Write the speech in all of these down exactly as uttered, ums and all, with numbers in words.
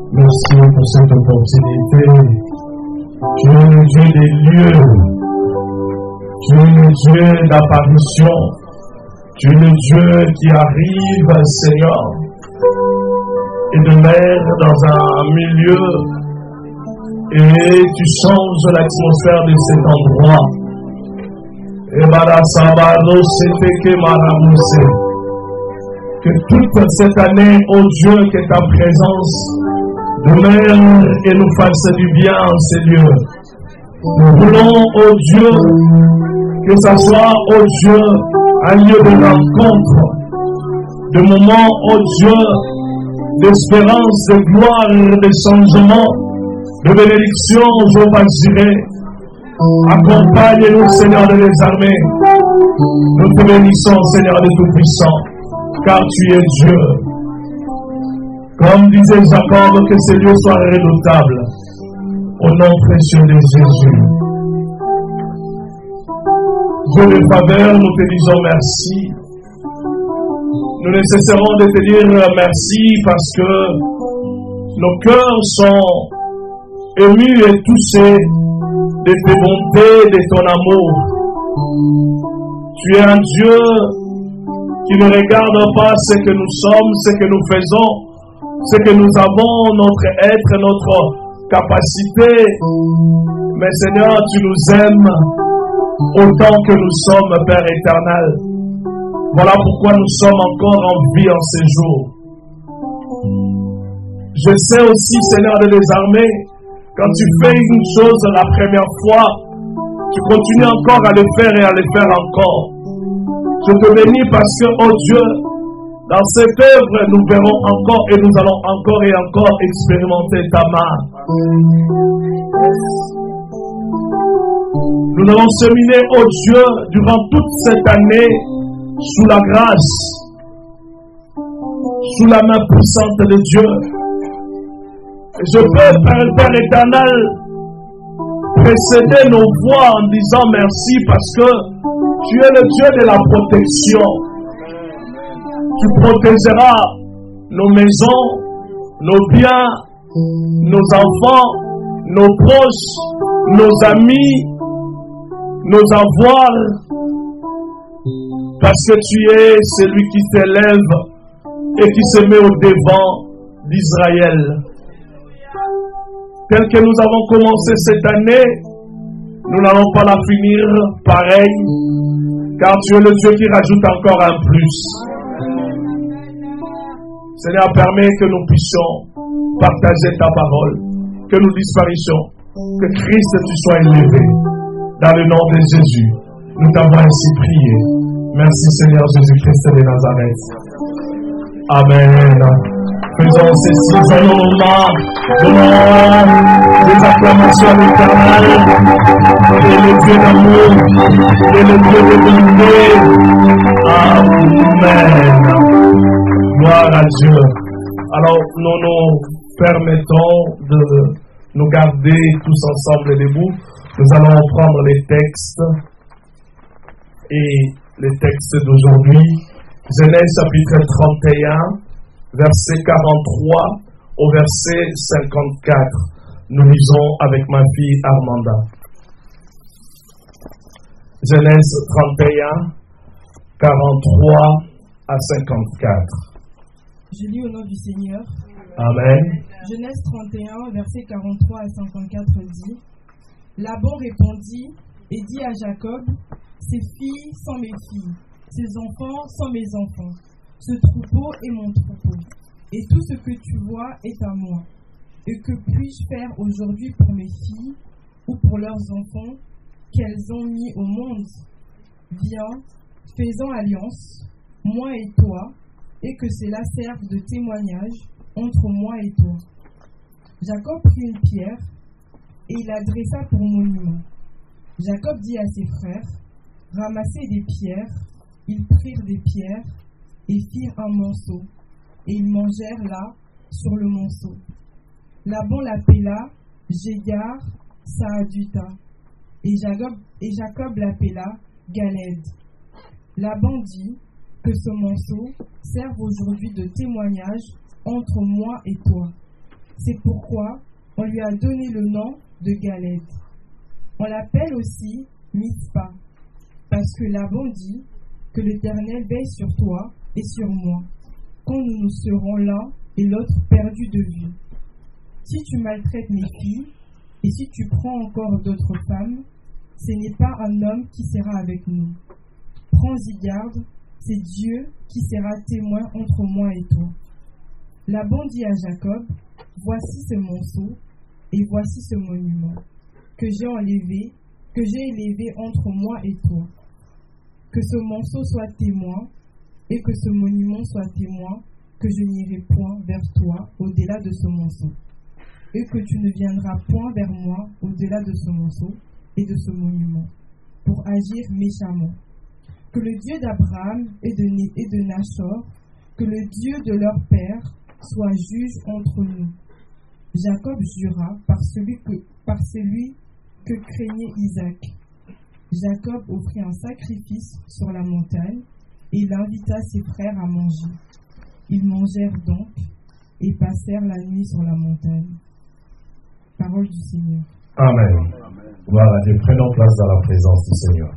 Merci pour cette opportunité. Tu es le Dieu des lieux. Tu es le Dieu d'apparition. Tu es le Dieu qui arrive, Seigneur, et de mettre dans un milieu et tu changes l'atmosphère de cet endroit. Et que toute cette année, oh Dieu, que ta présence demeure et nous fasse du bien en ces lieux. Nous voulons, oh Dieu, que ça soit, oh Dieu, un lieu de rencontre, de moments, oh Dieu, d'espérance, de gloire, de changement, de bénédiction, Jéhovah Jireh. Accompagne-nous, Seigneur de les armées. Nous te bénissons, Seigneur de Tout-Puissant, car tu es Dieu. Comme disait Jacob, que ces lieux soient redoutables. Au nom précieux de Jésus. Dieu de faveur, nous te disons merci. Nous ne cesserons de te dire merci parce que nos cœurs sont émus et touchés de tes bontés, de ton amour. Tu es un Dieu qui ne regarde pas ce que nous sommes, ce que nous faisons, ce que nous avons, notre être, notre capacité. Mais Seigneur, tu nous aimes autant que nous sommes, Père éternel. Voilà pourquoi nous sommes encore en vie en ces jours. Je sais aussi, Seigneur de les armées, quand tu fais une chose la première fois, tu continues encore à le faire et à le faire encore. Je te bénis parce que, oh Dieu, dans cette œuvre, nous verrons encore et nous allons encore et encore expérimenter ta main. Nous allons cheminer, oh Dieu, durant toute cette année, sous la grâce, sous la main puissante de Dieu. Je peux, Père, Père éternel, précéder nos voix en disant merci parce que tu es le Dieu de la protection. Tu protégeras nos maisons, nos biens, nos enfants, nos proches, nos amis, nos avoirs, parce que tu es celui qui s'élève et qui se met au devant d'Israël. Tel que nous avons commencé cette année, nous n'allons pas la finir pareil, car tu es le Dieu qui rajoute encore un plus. Seigneur, permets que nous puissions partager ta parole, que nous disparaissions, que Christ tu sois élevé. Dans le nom de Jésus, nous t'avons ainsi prié. Merci Seigneur Jésus-Christ de Nazareth. Amen. Faisons ceci, donnons-nous donnons des acclamations à l'Éternel. Il est le Dieu d'amour, il est le Dieu de bonté. Amen. Gloire à Dieu. Alors, nous nous permettons de nous garder tous ensemble debout. Nous allons prendre les textes et les textes d'aujourd'hui. Genèse chapitre trente et un, verset quarante-trois au verset cinquante-quatre. Nous lisons avec ma fille Armanda. Genèse trente et un, quarante-trois à cinquante-quatre. Je lis au nom du Seigneur. Amen. Genèse trente et un, verset quarante-trois à cinquante-quatre dit: Laban répondit et dit à Jacob: Ces filles sont mes filles, ces enfants sont mes enfants, ce troupeau est mon troupeau, et tout ce que tu vois est à moi. Et que puis-je faire aujourd'hui pour mes filles ou pour leurs enfants qu'elles ont mis au monde? Viens, faisons alliance, moi et toi, et que cela serve de témoignage entre moi et toi. Jacob prit une pierre et il la dressa pour monument. Jacob dit à ses frères: Ramassez des pierres. Ils prirent des pierres et firent un monceau, et ils mangèrent là sur le monceau. Laban l'appela Jégar Saaduta, et Jacob, et Jacob l'appela Galed. Laban dit: Que ce monceau serve aujourd'hui de témoignage entre moi et toi. C'est pourquoi on lui a donné le nom de Galed. On l'appelle aussi Mizpa, parce que Laban dit que l'Éternel veille sur toi et sur moi, quand nous nous serons l'un et l'autre perdus de vue. Si tu maltraites mes filles, et si tu prends encore d'autres femmes, ce n'est pas un homme qui sera avec nous. Prends-y garde, c'est Dieu qui sera témoin entre moi et toi. Laban dit à Jacob, voici ce monceau, et voici ce monument, que j'ai enlevé, que j'ai élevé entre moi et toi. Que ce monceau soit témoin, et que ce monument soit témoin, que je n'irai point vers toi au-delà de ce monceau, et que tu ne viendras point vers moi au-delà de ce monceau et de ce monument, pour agir méchamment. Que le Dieu d'Abraham et de, et de Nachor, que le Dieu de leur père, soit juge entre nous. Jacob jura par celui que, par celui que craignait Isaac. Jacob offrit un sacrifice sur la montagne et il invita ses frères à manger. Ils mangèrent donc et passèrent la nuit sur la montagne. Parole du Seigneur. Amen. Gloire à Dieu. Prenons place dans la présence du Seigneur.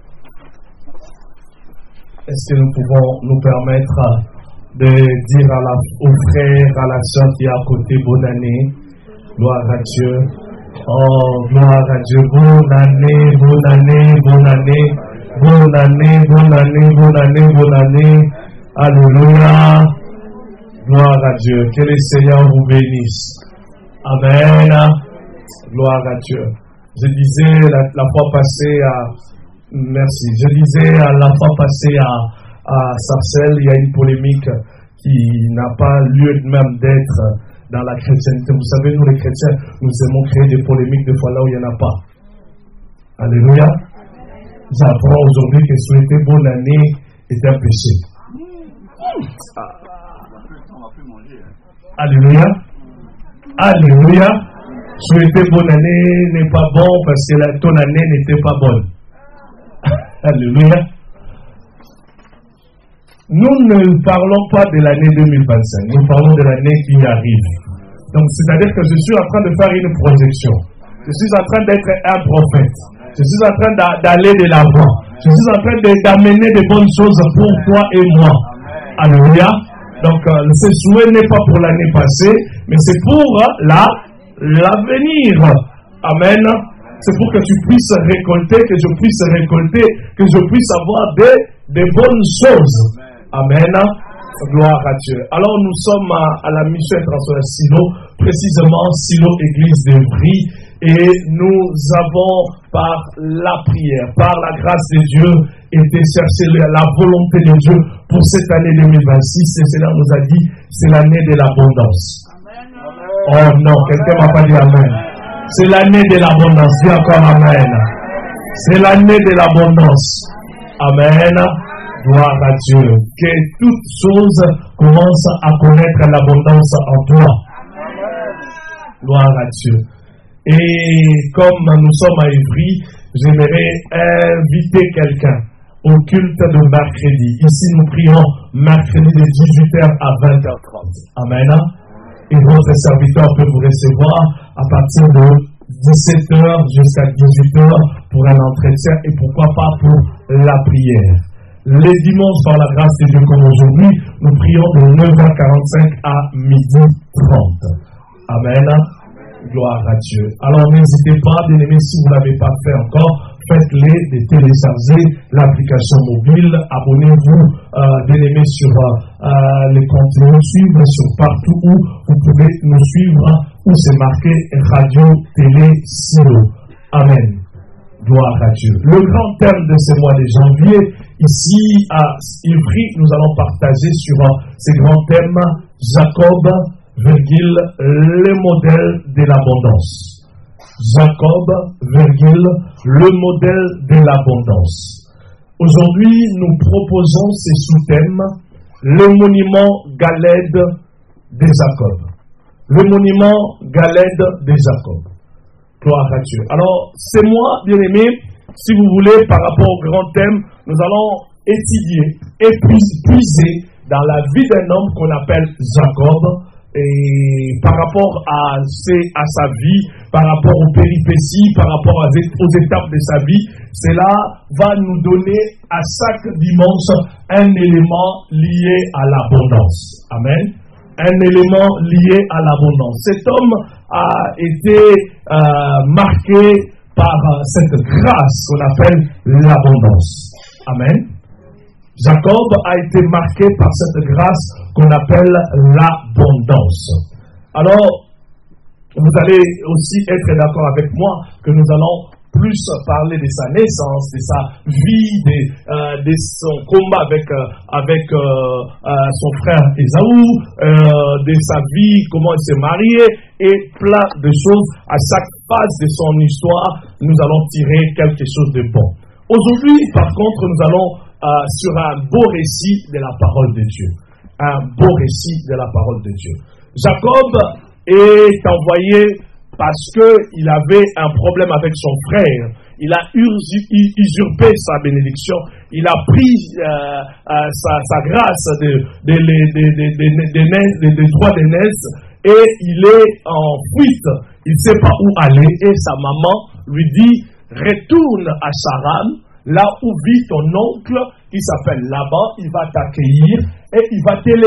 Est-ce que nous pouvons nous permettre de dire à la, aux frères, à la soeur qui est à côté, bonne année, gloire à Dieu. Oh, gloire à Dieu, bonne année, bonne année, bonne année, bonne année, bonne année, bonne année, bonne année. Alléluia. Gloire à Dieu. Que le Seigneur vous bénisse. Amen. Gloire à Dieu. Je disais la, la fois passée à... Merci. Je disais à la fois passée à, à Sarcelles, il y a une polémique qui n'a pas lieu même d'être dans la chrétienté. Vous savez, nous les chrétiens, nous aimons créer des polémiques des fois là où il n'y en a pas. Alléluia. J'apprends aujourd'hui que souhaiter bonne année est un péché. Alléluia. Alléluia. Souhaiter bonne année n'est pas bon parce que la, ton année n'était pas bonne. Alléluia. Nous ne parlons pas de l'année deux mille vingt-cinq, nous parlons de l'année qui arrive. Donc, c'est-à-dire que je suis en train de faire une projection. Je suis en train d'être un prophète. Je suis en train d'aller de l'avant. Je suis en train d'amener de bonnes choses pour toi et moi. Alléluia. Donc, euh, ce souhait n'est pas pour l'année passée, mais c'est pour la, l'avenir. Amen. C'est pour que tu puisses récolter, que je puisse récolter, que je puisse avoir des, des bonnes choses. Amen. Gloire à Dieu. Alors nous sommes à, à la mission internationale Silo, précisément Silo Église d'Evry, et nous avons par la prière, par la grâce de Dieu, été chercher la volonté de Dieu pour cette année deux mille vingt-six, et cela nous a dit, c'est l'année de l'abondance. Oh non, quelqu'un m'a pas dit Amen. C'est l'année de l'abondance. Dis encore Amen. C'est l'année de l'abondance. Amen. Gloire à Dieu. Que toutes choses commencent à connaître l'abondance en toi. Gloire à Dieu. Et comme nous sommes à Ivry, j'aimerais inviter quelqu'un au culte de mercredi. Ici, nous prions mercredi de dix-huit heures à vingt heures trente. Amen. Et votre serviteur peut vous recevoir à partir de dix-sept heures jusqu'à dix-huit heures pour un entretien et pourquoi pas pour la prière. Les dimanches, par la grâce de Dieu comme aujourd'hui, nous prions de neuf heures quarante-cinq à midi trente. Amen. Gloire à Dieu. Alors n'hésitez pas, bien aimés, si vous ne l'avez pas fait encore, faites-les de télécharger l'application mobile. Abonnez-vous, euh, bien aimés, sur euh, les contenus, suivre sur partout où vous pouvez nous suivre, où c'est marqué Radio Télé Silo. Amen. Gloire à Dieu. Le grand thème de ce mois de janvier, ici à Ivry, nous allons partager sur euh, ce grand thème, Jacob, virgule, le modèle de l'abondance. Jacob, virgule, le modèle de l'abondance. Aujourd'hui, nous proposons ces sous-thèmes, le monument Galed de Jacob. Le monument Galed de Jacob. Gloire à Dieu. Alors, c'est moi, bien aimé, si vous voulez, par rapport au grand thème, nous allons étudier et puiser dans la vie d'un homme qu'on appelle Jacob. et par rapport à, ses, à sa vie, par rapport aux péripéties, par rapport aux étapes de sa vie, cela va nous donner à chaque dimanche un élément lié à l'abondance. Amen. Un élément lié à l'abondance. Cet homme a été euh, marqué par cette grâce qu'on appelle l'abondance. Amen. Jacob a été marqué par cette grâce qu'on appelle l'abondance. Alors, vous allez aussi être d'accord avec moi que nous allons plus parler de sa naissance, de sa vie, de, euh, de son combat avec, euh, avec euh, euh, son frère Ésaü, euh, de sa vie, comment il s'est marié, et plein de choses. À chaque phase de son histoire, nous allons tirer quelque chose de bon. Aujourd'hui, par contre, nous allons Euh, sur un beau récit de la parole de Dieu. Un beau récit de la parole de Dieu. Jacob est envoyé parce qu'il avait un problème avec son frère. Il a usurpé sa bénédiction. Il a pris euh, euh, sa, sa grâce des de, de, de, de, de, de, de droits d'aînesse et il est en fuite. Il ne sait pas où aller et sa maman lui dit « Retourne à Charan, là où vit ton oncle, qui s'appelle Laban, il va t'accueillir et il va t'élever. »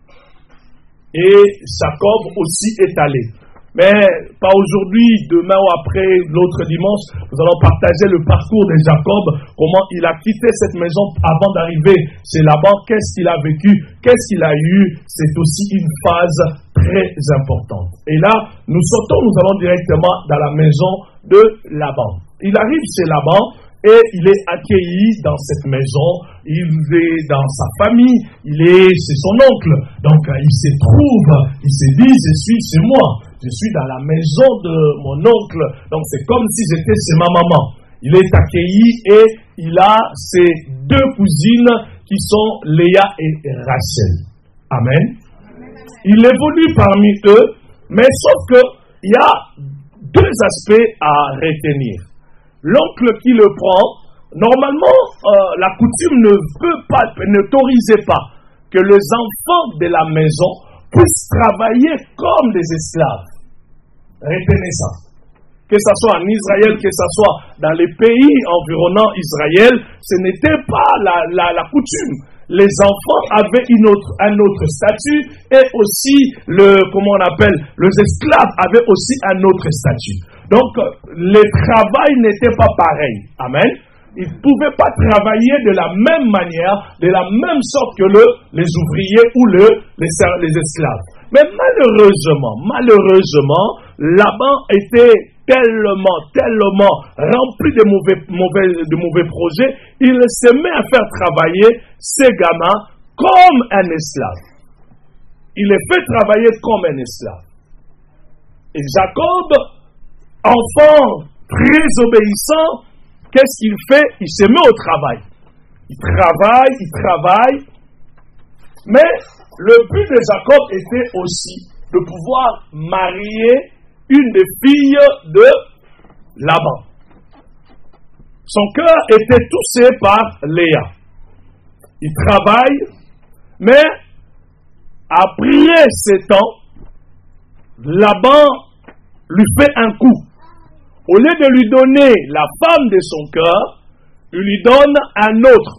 Et Jacob aussi est allé. Mais pas aujourd'hui, demain ou après, l'autre dimanche, nous allons partager le parcours de Jacob, comment il a quitté cette maison avant d'arriver chez Laban, qu'est-ce qu'il a vécu, qu'est-ce qu'il a eu. C'est aussi une phase très importante. Et là, nous sautons, nous allons directement dans la maison de Laban. Il arrive chez Laban, et il est accueilli dans cette maison, il est dans sa famille, il est chez son oncle. Donc il se trouve, il se dit, je suis chez moi, je suis dans la maison de mon oncle. Donc c'est comme si j'étais chez ma maman. Il est accueilli et il a ses deux cousines qui sont Léa et Rachel. Amen. Il évolue parmi eux, mais sauf qu'il y a deux aspects à retenir. L'oncle qui le prend, normalement, euh, la coutume ne peut pas, n'autorisait pas que les enfants de la maison puissent travailler comme des esclaves. Retenez ça. Que ce soit en Israël, que ce soit dans les pays environnants Israël, ce n'était pas la, la, la coutume. Les enfants avaient une autre, un autre statut et aussi, le, comment on appelle, les esclaves avaient aussi un autre statut. Donc, le travail n'était pas pareil. Amen. Ils ne pouvaient pas travailler de la même manière, de la même sorte que le, les ouvriers ou le, les, les esclaves. Mais malheureusement, malheureusement, Laban était tellement, tellement rempli de mauvais, mauvais, de mauvais projets, il se met à faire travailler ces gamins comme un esclave. Il les fait travailler comme un esclave. Et Jacob, enfant très obéissant, qu'est-ce qu'il fait? Il se met au travail. Il travaille, il travaille. Mais le but de Jacob était aussi de pouvoir marier une des filles de Laban. Son cœur était touché par Léa. Il travaille, mais après sept ans, Laban lui fait un coup. Au lieu de lui donner la femme de son cœur, il lui donne un autre.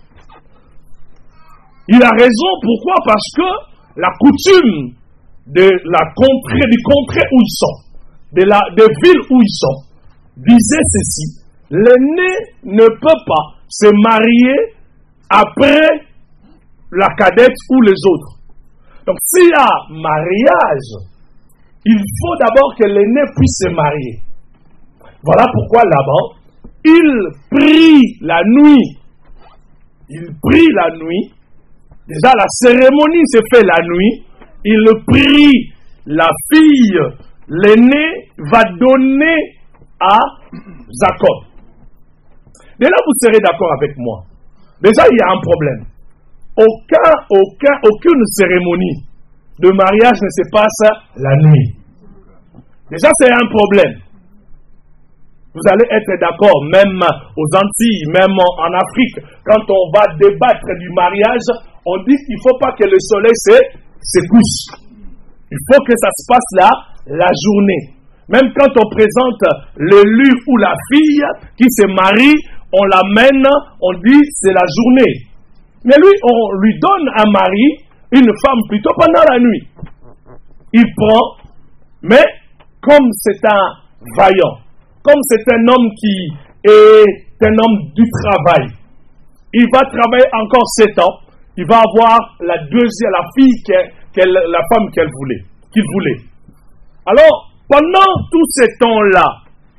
Il a raison, pourquoi? Parce que la coutume de la contrée, du contrée où ils sont, de la de ville où ils sont, disait ceci: l'aîné ne peut pas se marier après la cadette ou les autres. Donc s'il y a mariage, il faut d'abord que l'aîné puisse se marier. Voilà pourquoi là-bas, il prie la nuit. Il prie la nuit. Déjà, la cérémonie se fait la nuit. Il prie la fille. L'aîné va donner à Jacob. Dès là, vous serez d'accord avec moi. Déjà, il y a un problème. Aucun, aucun, aucune cérémonie de mariage ne se passe la nuit. Déjà, c'est un problème. Vous allez être d'accord, même aux Antilles, même en Afrique, quand on va débattre du mariage, on dit qu'il ne faut pas que le soleil se, se couche. Il faut que ça se passe là, la journée. Même quand on présente l'élu ou la fille qui se marie, on l'amène, on dit c'est la journée. Mais lui, on lui donne un mari, une femme plutôt pendant la nuit. Il prend, mais comme c'est un vaillant, comme c'est un homme qui est un homme du travail, il va travailler encore sept ans, il va avoir la deuxième, la fille, qu'elle, qu'elle, la femme qu'elle voulait, qu'il voulait. Alors, pendant tous ces temps-là,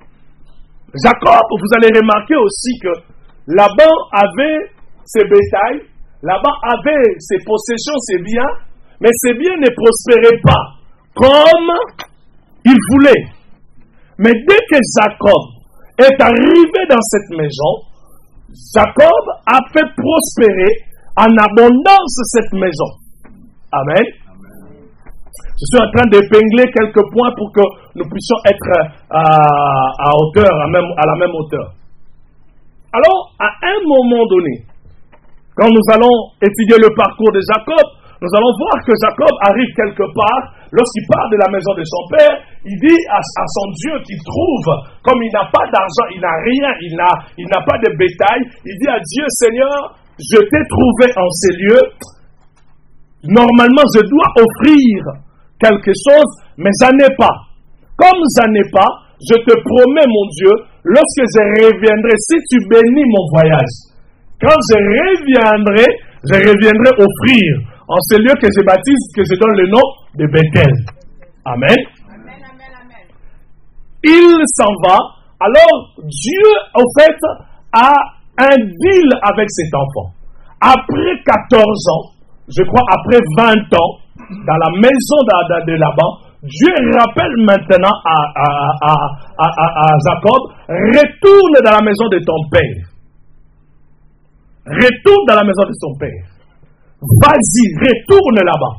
Jacob, vous allez remarquer aussi que Laban avait ses bétails, Laban avait ses possessions, ses biens, mais ses biens ne prospéraient pas comme il voulait. Mais dès que Jacob est arrivé dans cette maison, Jacob a fait prospérer en abondance cette maison. Amen. Je suis en train d'épingler quelques points pour que nous puissions être à, à hauteur, à, même, à la même hauteur. Alors, à un moment donné, quand nous allons étudier le parcours de Jacob, nous allons voir que Jacob arrive quelque part, lorsqu'il part de la maison de son père, il dit à, à son Dieu qu'il trouve, comme il n'a pas d'argent, il n'a rien, il n'a, il n'a pas de bétail, il dit à Dieu, Seigneur, je t'ai trouvé en ces lieux, normalement je dois offrir quelque chose, mais j'en ai pas. Comme j'en ai pas, je te promets, mon Dieu, lorsque je reviendrai, si tu bénis mon voyage, quand je reviendrai, je reviendrai offrir en ce lieu que je baptise, que je donne le nom de Bethel. Amen. Amen, amen, amen. Il s'en va. Alors, Dieu, en fait, a un deal avec cet enfant. Après quatorze ans, je crois après vingt ans, dans la maison de, de, de Laban, Dieu rappelle maintenant à, à, à, à, à, à Jacob, retourne dans la maison de ton père. Retourne dans la maison de son père. Vas-y, retourne là-bas.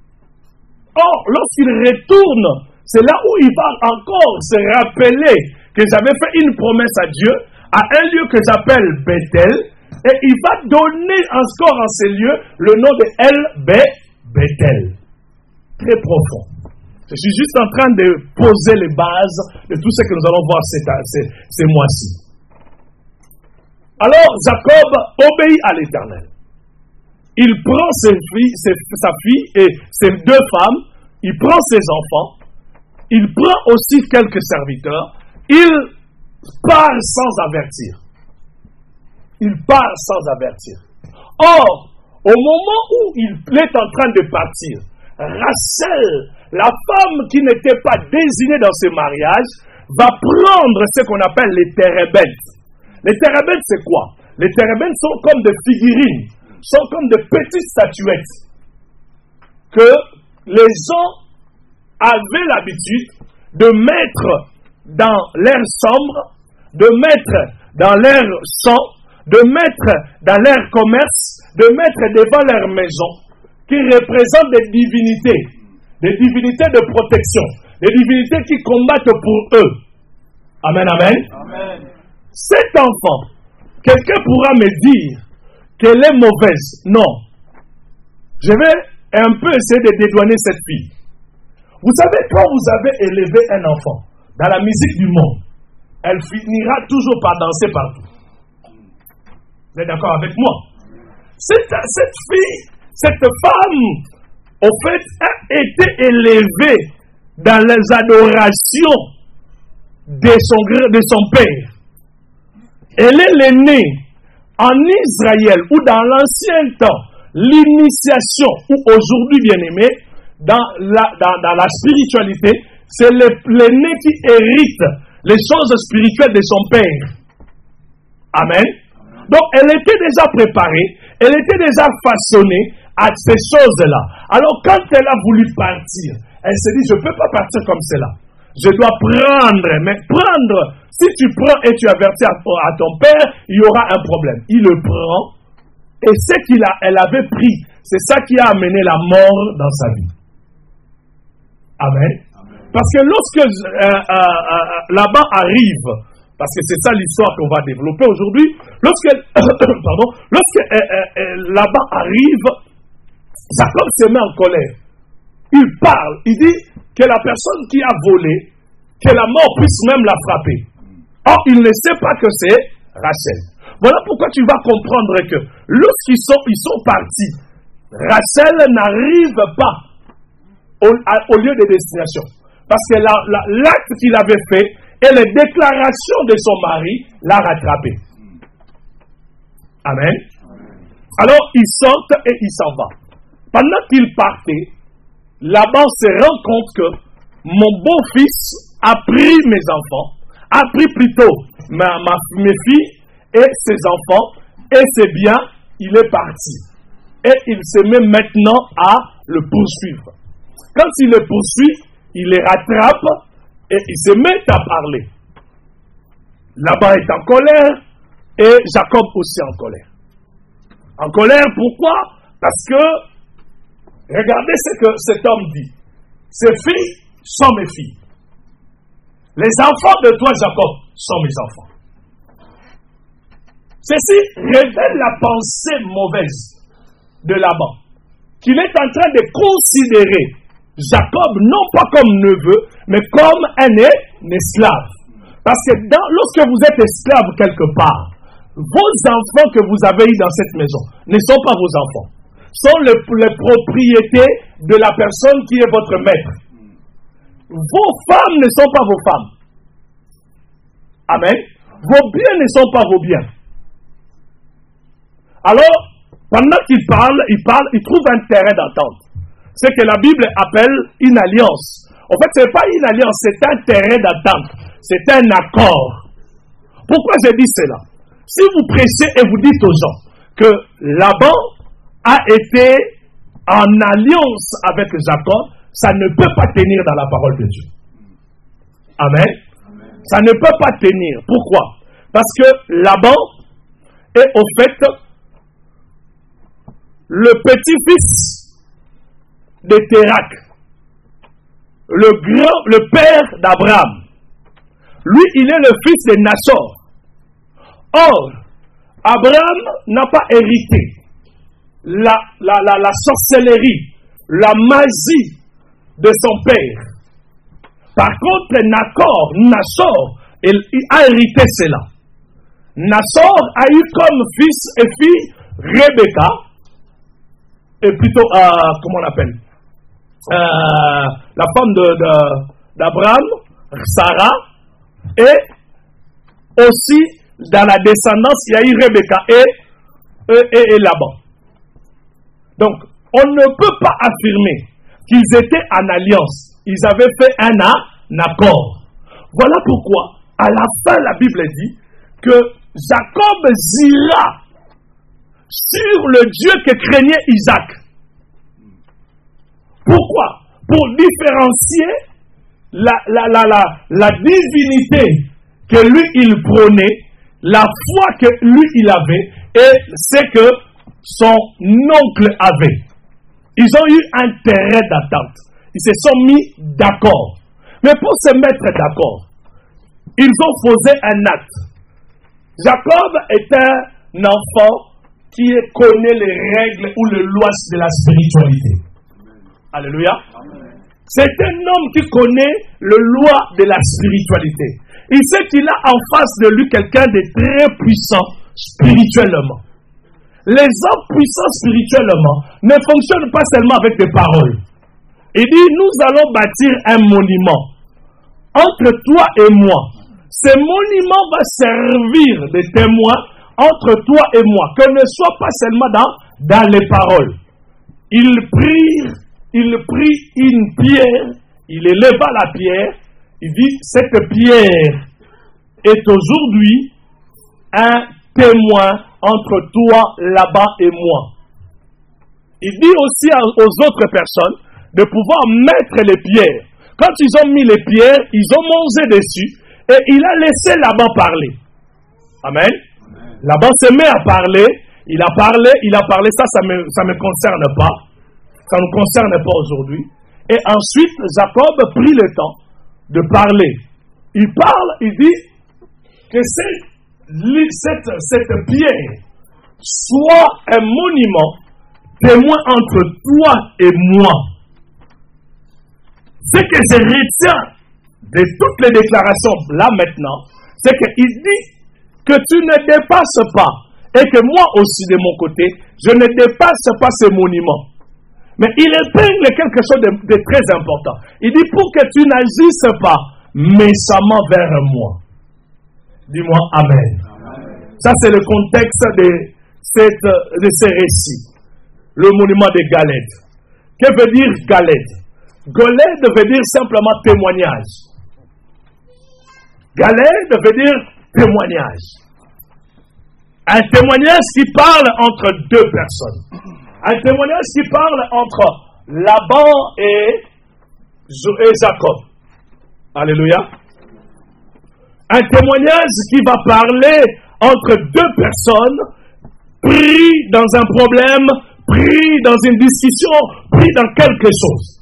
Or, lorsqu'il retourne, c'est là où il va encore se rappeler que j'avais fait une promesse à Dieu, à un lieu que j'appelle Bethel, et il va donner encore en ce lieu le nom de El-Bethel. Très profond. Je suis juste en train de poser les bases de tout ce que nous allons voir ces, ces, ces mois-ci. Alors, Jacob obéit à l'Éternel. Il prend ses filles, ses, sa fille et ses deux femmes, il prend ses enfants, il prend aussi quelques serviteurs, il part sans avertir. Il part sans avertir. Or, au moment où il est en train de partir, Rachel, la femme qui n'était pas désignée dans ce mariage, va prendre ce qu'on appelle les térébintes. Les térébintes, c'est quoi? Les térébintes sont comme des figurines, sont comme des petites statuettes que les gens avaient l'habitude de mettre dans l'air sombre, de mettre dans l'air sang, de mettre dans leur commerce, de mettre devant leur maison, qui représentent des divinités, des divinités de protection, des divinités qui combattent pour eux. Amen, amen. Amen. Cet enfant, quelqu'un pourra me dire qu'elle est mauvaise. Non. Je vais un peu essayer de dédouaner cette fille. Vous savez, quand vous avez élevé un enfant dans la musique du monde, elle finira toujours par danser partout. Vous êtes d'accord avec moi? Cette, cette fille, cette femme, au fait, a été élevée dans les adorations de son, de son père. Elle est l'aînée en Israël ou dans l'ancien temps, l'initiation, ou aujourd'hui bien aimé, dans la, dans, dans la spiritualité, c'est l'aîné qui hérite les choses spirituelles de son père. Amen. Donc, elle était déjà préparée, elle était déjà façonnée à ces choses-là. Alors, quand elle a voulu partir, elle s'est dit, je ne peux pas partir comme cela. Je dois prendre, mais prendre, si tu prends et tu avertis à, à ton père, il y aura un problème. Il le prend, et ce qu'elle avait pris, c'est ça qui a amené la mort dans sa vie. Amen. Amen. Parce que lorsque euh, euh, euh, Laban arrive, parce que c'est ça l'histoire qu'on va développer aujourd'hui. Lorsque, pardon, lorsque euh, euh, Laban arrive, Jacob se met en colère. il parle, il dit que la personne qui a volé, que la mort puisse même la frapper. Or, il ne sait pas que c'est Rachel. Voilà pourquoi tu vas comprendre que lorsqu'ils sont, ils sont partis, Rachel n'arrive pas au, à, au lieu de destination. Parce que la, la, l'acte qu'il avait fait et les déclarations de son mari l'a rattrapé. Amen. Alors, ils sortent et ils s'en vont. Pendant qu'ils partaient, Laban se rend compte que mon beau-fils a pris mes enfants, a pris plutôt ma, ma, mes filles et ses enfants et ses biens, il est parti. Et il se met maintenant à le poursuivre. Quand il le poursuit, il les rattrape et il se met à parler. Laban est en colère et Jacob aussi en colère. En colère, pourquoi? Parce que, regardez ce que cet homme dit. Ces filles sont mes filles. Les enfants de toi, Jacob, sont mes enfants. Ceci révèle la pensée mauvaise de Laban, qu'il est en train de considérer Jacob non pas comme neveu, mais comme un, un esclave. Parce que dans, lorsque vous êtes esclave quelque part, vos enfants que vous avez eus dans cette maison ne sont pas vos enfants, sont les, les propriétés de la personne qui est votre maître. Vos femmes ne sont pas vos femmes. Amen. Vos biens ne sont pas vos biens. Alors, pendant qu'il parle, il parle, il trouve un terrain d'entente. C'est que la Bible appelle une alliance. En fait, ce n'est pas une alliance, c'est un terrain d'entente. C'est un accord. Pourquoi je dis cela? Si vous prêchez et vous dites aux gens que Laban a été en alliance avec Jacob, ça ne peut pas tenir dans la parole de Dieu. Amen. Amen. Ça ne peut pas tenir. Pourquoi? Parce que Laban est au fait le petit-fils de Térak, le grand, le père d'Abraham. Lui, il est le fils de Nachor. Or, Abraham n'a pas hérité la, la, la, la sorcellerie, la magie de son père. Par contre, Nachor, Nachor, il, il a hérité cela. Nachor a eu comme fils et fille Rebecca, et plutôt, euh, comment on appelle, euh, la femme de, de, d'Abraham, Sarah, et aussi dans la descendance, il y a eu Rebecca et, et, et, et Laban. Donc, on ne peut pas affirmer qu'ils étaient en alliance. Ils avaient fait un, un accord. Voilà pourquoi, à la fin, la Bible dit que Jacob ira sur le Dieu que craignait Isaac. Pourquoi? Pour différencier la, la, la, la, la divinité que lui il prônait, la foi que lui il avait et ce que son oncle avait. Ils ont eu un terrain d'attente. Ils se sont mis d'accord. Mais pour se mettre d'accord, ils ont posé un acte. Jacob est un enfant qui connaît les règles ou les lois de la spiritualité. Alléluia. Amen. C'est un homme qui connaît les lois de la spiritualité. Il sait qu'il a en face de lui quelqu'un de très puissant spirituellement. Les hommes puissants spirituellement ne fonctionnent pas seulement avec des paroles. Il dit, nous allons bâtir un monument entre toi et moi. Ce monument va servir de témoin entre toi et moi, que ne soit pas seulement dans, dans les paroles. Il prit, il prit une pierre, il éleva la pierre, il dit, cette pierre est aujourd'hui un témoin entre toi, là-bas et moi. Il dit aussi aux autres personnes de pouvoir mettre les pierres. Quand ils ont mis les pierres, ils ont mangé dessus et il a laissé Laban parler. Amen. Amen. Laban se met à parler, il a parlé, il a parlé, ça, ça me, ça me concerne pas. Ça ne nous concerne pas aujourd'hui. Et ensuite, Jacob prit le temps de parler. Il parle, il dit que cette, cette, cette pierre soit un monument témoin entre toi et moi. Ce que je retiens de toutes les déclarations là maintenant, c'est qu'il dit que tu ne dépasses pas, et que moi aussi de mon côté, je ne dépasse pas ce monument. Mais il épingle quelque chose de, de très important. Il dit pour que tu n'agisses pas méchamment vers moi. Dis-moi Amen. Amen. Ça c'est le contexte de, cette, de ce récit. Le monument de Galède. Que veut dire Galède? Galède veut dire simplement témoignage. Galède veut dire témoignage. Un témoignage qui parle entre deux personnes. Un témoignage qui parle entre Laban et, et Jacob. Alléluia. Un témoignage qui va parler entre deux personnes pris dans un problème, pris dans une discussion, pris dans quelque chose.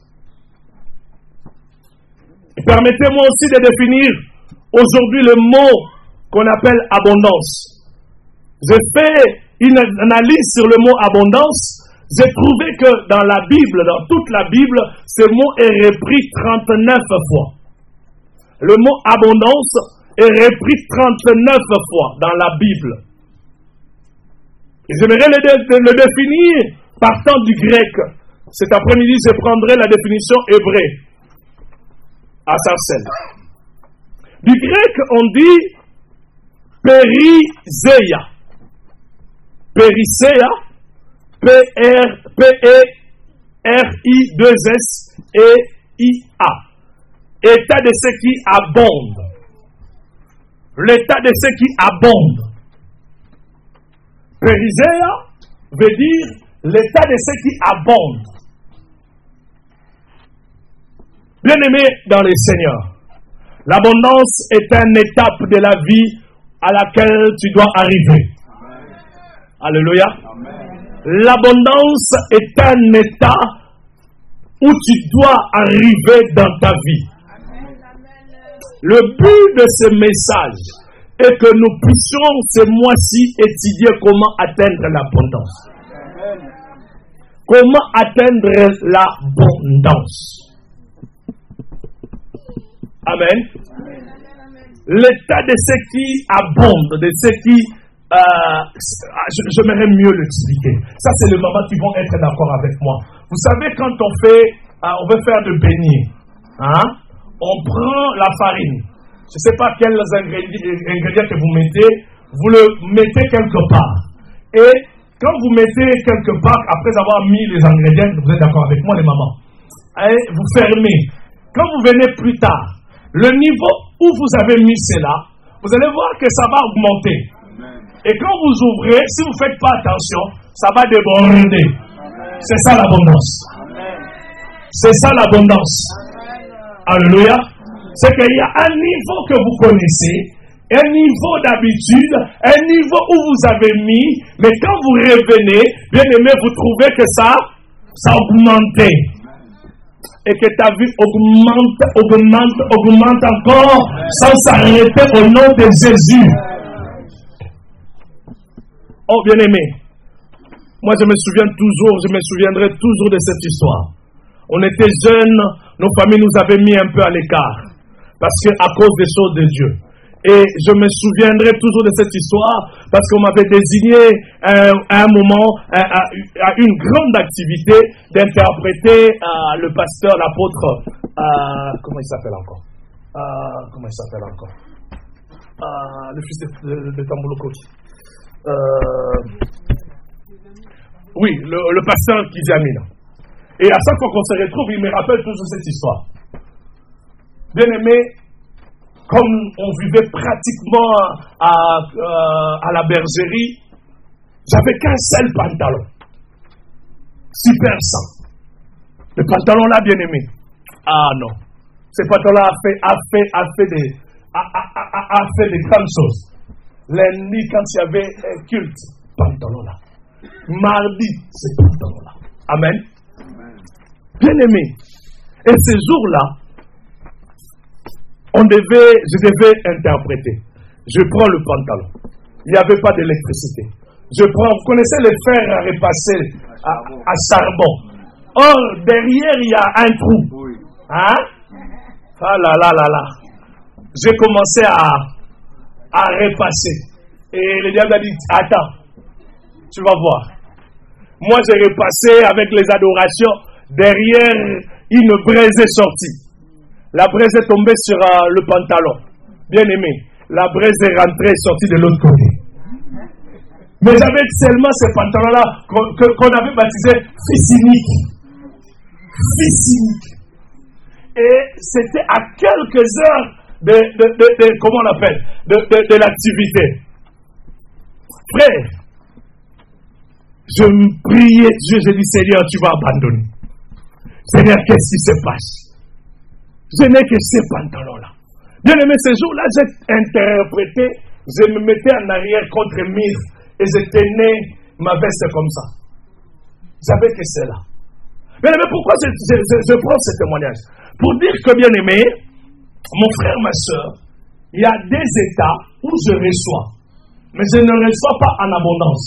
Et permettez-moi aussi de définir aujourd'hui le mot qu'on appelle abondance. J'ai fait une analyse sur le mot abondance. J'ai trouvé que dans la Bible, dans toute la Bible, ce mot est repris trente-neuf fois. Le mot abondance est repris trente-neuf fois dans la Bible. Et j'aimerais le, le, le définir partant du grec. Cet après-midi, je prendrai la définition hébraie à Sarcelles. Du grec, on dit périséia. Périséia. P E R I deux S E I A. État de ce qui abonde. L'état de ce qui abonde. Périséia veut dire l'état de ce qui abonde. Bien-aimé dans le Seigneur, l'abondance est une étape de la vie à laquelle tu dois arriver. Amen. Alléluia. Amen. L'abondance est un état où tu dois arriver dans ta vie. Amen. Le but de ce message est que nous puissions ce mois-ci étudier comment atteindre l'abondance. Amen. Comment atteindre l'abondance. Amen. Amen. L'état de ce qui abonde, de ce qui... Euh, je, j'aimerais mieux l'expliquer. Ça, c'est le moment qui vont être d'accord avec moi. Vous savez, quand on fait, euh, on veut faire de beignets, hein, on prend la farine. Je ne sais pas quels ingrédients, ingrédients que vous mettez, vous le mettez quelque part. Et quand vous mettez quelque part, après avoir mis les ingrédients, vous êtes d'accord avec moi, les mamans, et vous fermez. Quand vous venez plus tard, le niveau où vous avez mis cela, vous allez voir que ça va augmenter. Et quand vous ouvrez, si vous ne faites pas attention, ça va déborder. Amen. C'est ça l'abondance. Amen. C'est ça l'abondance. Amen. Alléluia. C'est qu'il y a un niveau que vous connaissez, un niveau d'habitude, un niveau où vous avez mis, mais quand vous revenez, bien aimé, vous trouvez que ça, ça a augmenté. Et que ta vie augmente, augmente, augmente encore sans s'arrêter au nom de Jésus. Oh bien-aimé, moi je me souviens toujours, je me souviendrai toujours de cette histoire. On était jeunes, nos familles nous avaient mis un peu à l'écart, parce qu'à cause des choses de Dieu. Et je me souviendrai toujours de cette histoire, parce qu'on m'avait désigné à un, un moment, à, à, à une grande activité, d'interpréter euh, le pasteur, l'apôtre, euh, comment il s'appelle encore euh, Comment il s'appelle encore euh, Le fils de, de, de Tambolo Koki. Euh, oui, le, le pasteur Kizamina. Et à chaque fois qu'on se retrouve, il me rappelle toujours cette histoire. Bien aimé, comme on vivait pratiquement à, à, à la bergerie, j'avais qu'un seul pantalon. Super sang. Le pantalon là, bien aimé. Ah non. Ce pantalon a fait, a fait, a fait des, a, a, a, a fait des grandes choses. Lundi, quand il y avait un culte, pantalon là. Mardi, c'est pantalon là. Amen. Amen. Bien aimé. Et ces jours-là, on devait, je devais interpréter. Je prends le pantalon. Il n'y avait pas d'électricité. Je prends, vous connaissez les fers à repasser à, à charbon. Or, derrière, il y a un trou. Hein? Ah là là là là. J'ai commencé à, à repasser. Et le diable a dit, attends, tu vas voir. Moi, j'ai repassé avec les adorations. Derrière, une braise est sortie. La braise est tombée sur uh, le pantalon. Bien aimé. La braise est rentrée et sortie de l'autre côté. Mais j'avais seulement ce pantalon-là qu'on, qu'on avait baptisé fils unique. Fils unique. Et c'était à quelques heures de, de, de, de comment on appelle, de, de, de l'activité. Frère, je me priais Dieu, j'ai dit Seigneur, tu vas abandonner. Seigneur, qu'est-ce qui se passe? Je n'ai que ces pantalons-là. Bien aimé, ce jour-là, j'ai interprété, je me mettais en arrière contre le mur et je tenais ma veste comme ça. J'avais que cela. Bien aimé, pourquoi je, je, je, je prends ce témoignage? Pour dire que, bien aimé, mon frère, ma soeur, il y a des états où je reçois, mais je ne reçois pas en abondance.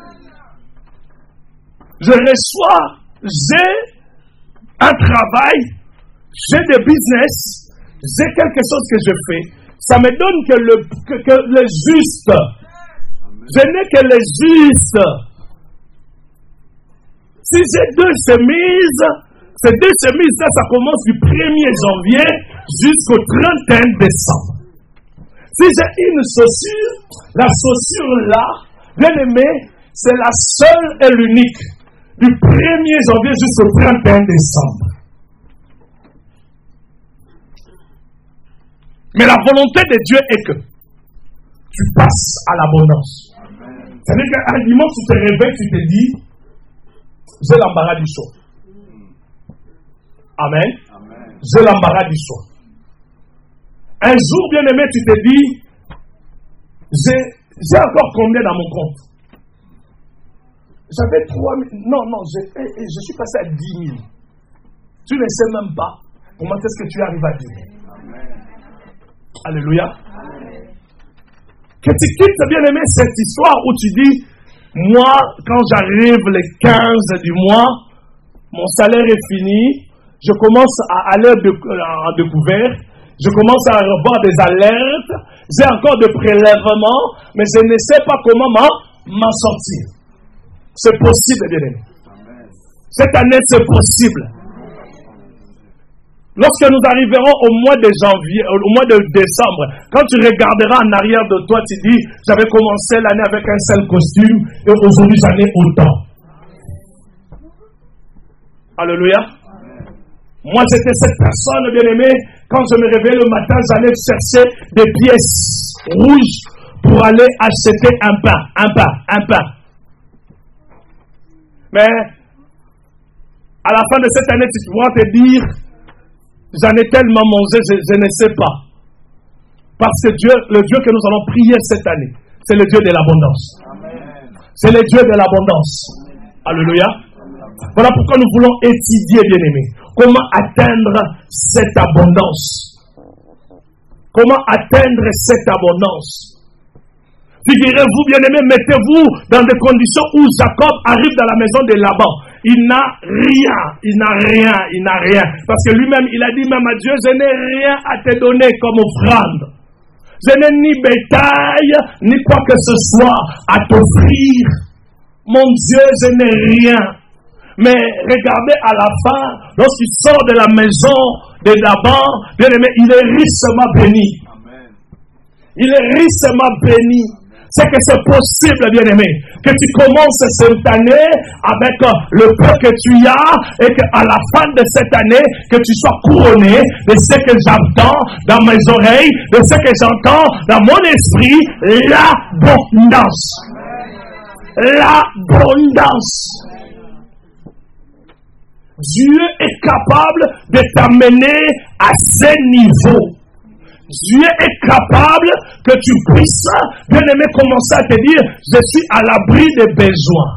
Je reçois, j'ai un travail, j'ai des business, j'ai quelque chose que je fais. Ça me donne que le, que, que le juste. Je n'ai que le juste. Si j'ai deux chemises, ces deux chemises-là, ça commence du premier janvier jusqu'au trente et un décembre. Si j'ai une chaussure, la chaussure-là, bien aimé, c'est la seule et l'unique. Du premier janvier jusqu'au trente et un décembre. Mais la volonté de Dieu est que tu passes à l'abondance. C'est-à-dire qu'un dimanche, tu te réveilles, tu te dis, j'ai l'embarras du choix. Amen. Amen. J'ai l'embarras du choix. Un jour, bien aimé, tu te dis, j'ai, j'ai encore combien dans mon compte? J'avais trois mille. Non, non, je, je suis passé à dix mille. Tu ne sais même pas comment est-ce que tu arrives à dix mille. Amen. Alléluia. Amen. Que tu quittes, bien aimé, cette histoire où tu dis, moi, quand j'arrive le quinze du mois, mon salaire est fini, je commence à aller en découvert, je commence à avoir des alertes, j'ai encore des prélèvements, mais je ne sais pas comment m'en sortir. C'est possible, bien aimé. Cette année, c'est possible. Lorsque nous arriverons au mois de janvier, au mois de décembre, quand tu regarderas en arrière de toi, tu dis, j'avais commencé l'année avec un seul costume et aujourd'hui j'en ai autant. Alléluia. Moi j'étais cette personne, bien aimée, quand je me réveillais le matin, j'allais chercher des pièces rouges pour aller acheter un pain, un pain, un pain. Mais à la fin de cette année, tu pourras te dire, j'en ai tellement mangé, je, je ne sais pas. Parce que Dieu, le Dieu que nous allons prier cette année, c'est le Dieu de l'abondance. Amen. C'est le Dieu de l'abondance. Amen. Alléluia. Amen. Voilà pourquoi nous voulons étudier, bien-aimés, comment atteindre cette abondance. Comment atteindre cette abondance. Figurez-vous, bien-aimés, mettez-vous dans des conditions où Jacob arrive dans la maison de Laban. Il n'a rien, il n'a rien, il n'a rien. Parce que lui-même, il a dit même à Dieu, je n'ai rien à te donner comme offrande. Je n'ai ni bétail, ni quoi que ce soit à t'offrir. Mon Dieu, je n'ai rien. Mais regardez à la fin, lorsqu'il sort de la maison de Laban, bien-aimé, il est richement béni. Amen. Il est richement béni. C'est que c'est possible, bien-aimé, que tu commences cette année avec le peu que tu as et qu'à la fin de cette année, que tu sois couronné de ce que j'entends dans mes oreilles, de ce que j'entends dans mon esprit, l'abondance. L'abondance. Dieu est capable de t'amener à ce niveau. Dieu est capable que tu puisses, bien aimé, commencer à te dire, je suis à l'abri des besoins.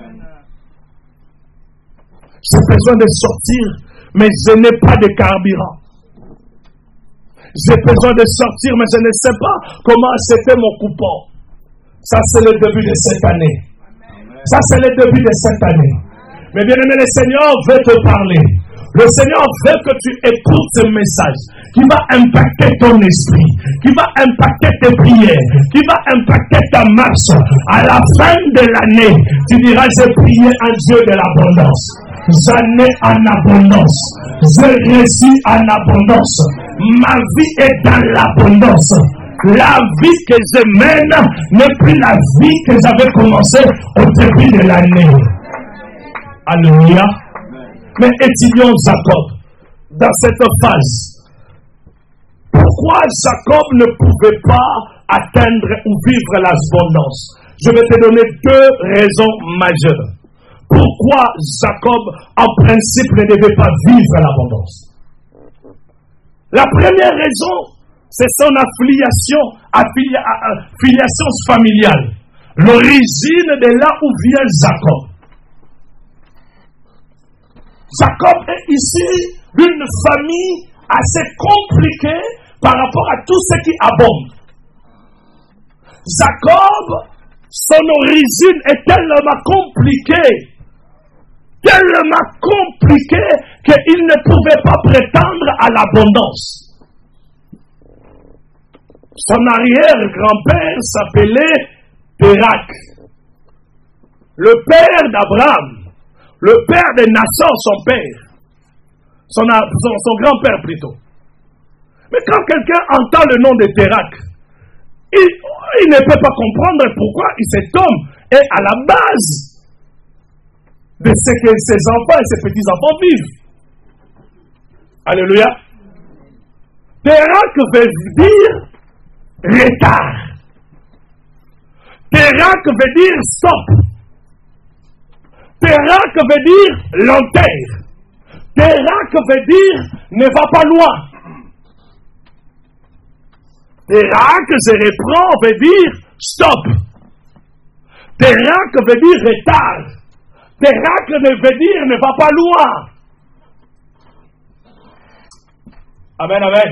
J'ai besoin de sortir, mais je n'ai pas de carburant. J'ai besoin de sortir, mais je ne sais pas comment acheter mon coupon. Ça, c'est le début de cette année. Ça, c'est le début de cette année. Mais bien aimé, le Seigneur veut te parler. Le Seigneur veut que tu écoutes ce message. qui va impacter ton esprit, qui va impacter tes prières, qui va impacter ta marche. À la fin de l'année, tu diras, j'ai prié un Dieu de l'abondance. J'en ai en abondance. J'ai réussi en abondance. Ma vie est dans l'abondance. La vie que je mène n'est plus la vie que j'avais commencé au début de l'année. Alléluia. Mais étudions Jacob dans cette phase. Pourquoi Jacob ne pouvait pas atteindre ou vivre l'abondance? Je vais te donner deux raisons majeures. Pourquoi Jacob, en principe, ne devait pas vivre l'abondance? La première raison, c'est son affiliation, affilia, affiliation familiale. L'origine de là où vient Jacob. Jacob est issu d'une famille assez compliquée par rapport à tout ce qui abonde. Jacob, son origine est tellement compliquée, tellement compliquée qu'il ne pouvait pas prétendre à l'abondance. Son arrière-grand-père s'appelait Térak, le père d'Abraham, le père de Nassor, son père, son, son, son grand-père plutôt. Mais quand quelqu'un entend le nom de Térak, il, il ne peut pas comprendre pourquoi cet homme est à la base de ce que ses enfants et ses petits-enfants vivent. Alléluia. Térak veut dire retard. Térak veut dire stop. Térak veut dire lenteur. Térak veut dire ne va pas loin. Térak, je reprends, veut dire stop. Térak veut dire retard. Térak veut dire ne va pas loin. Amen, amen.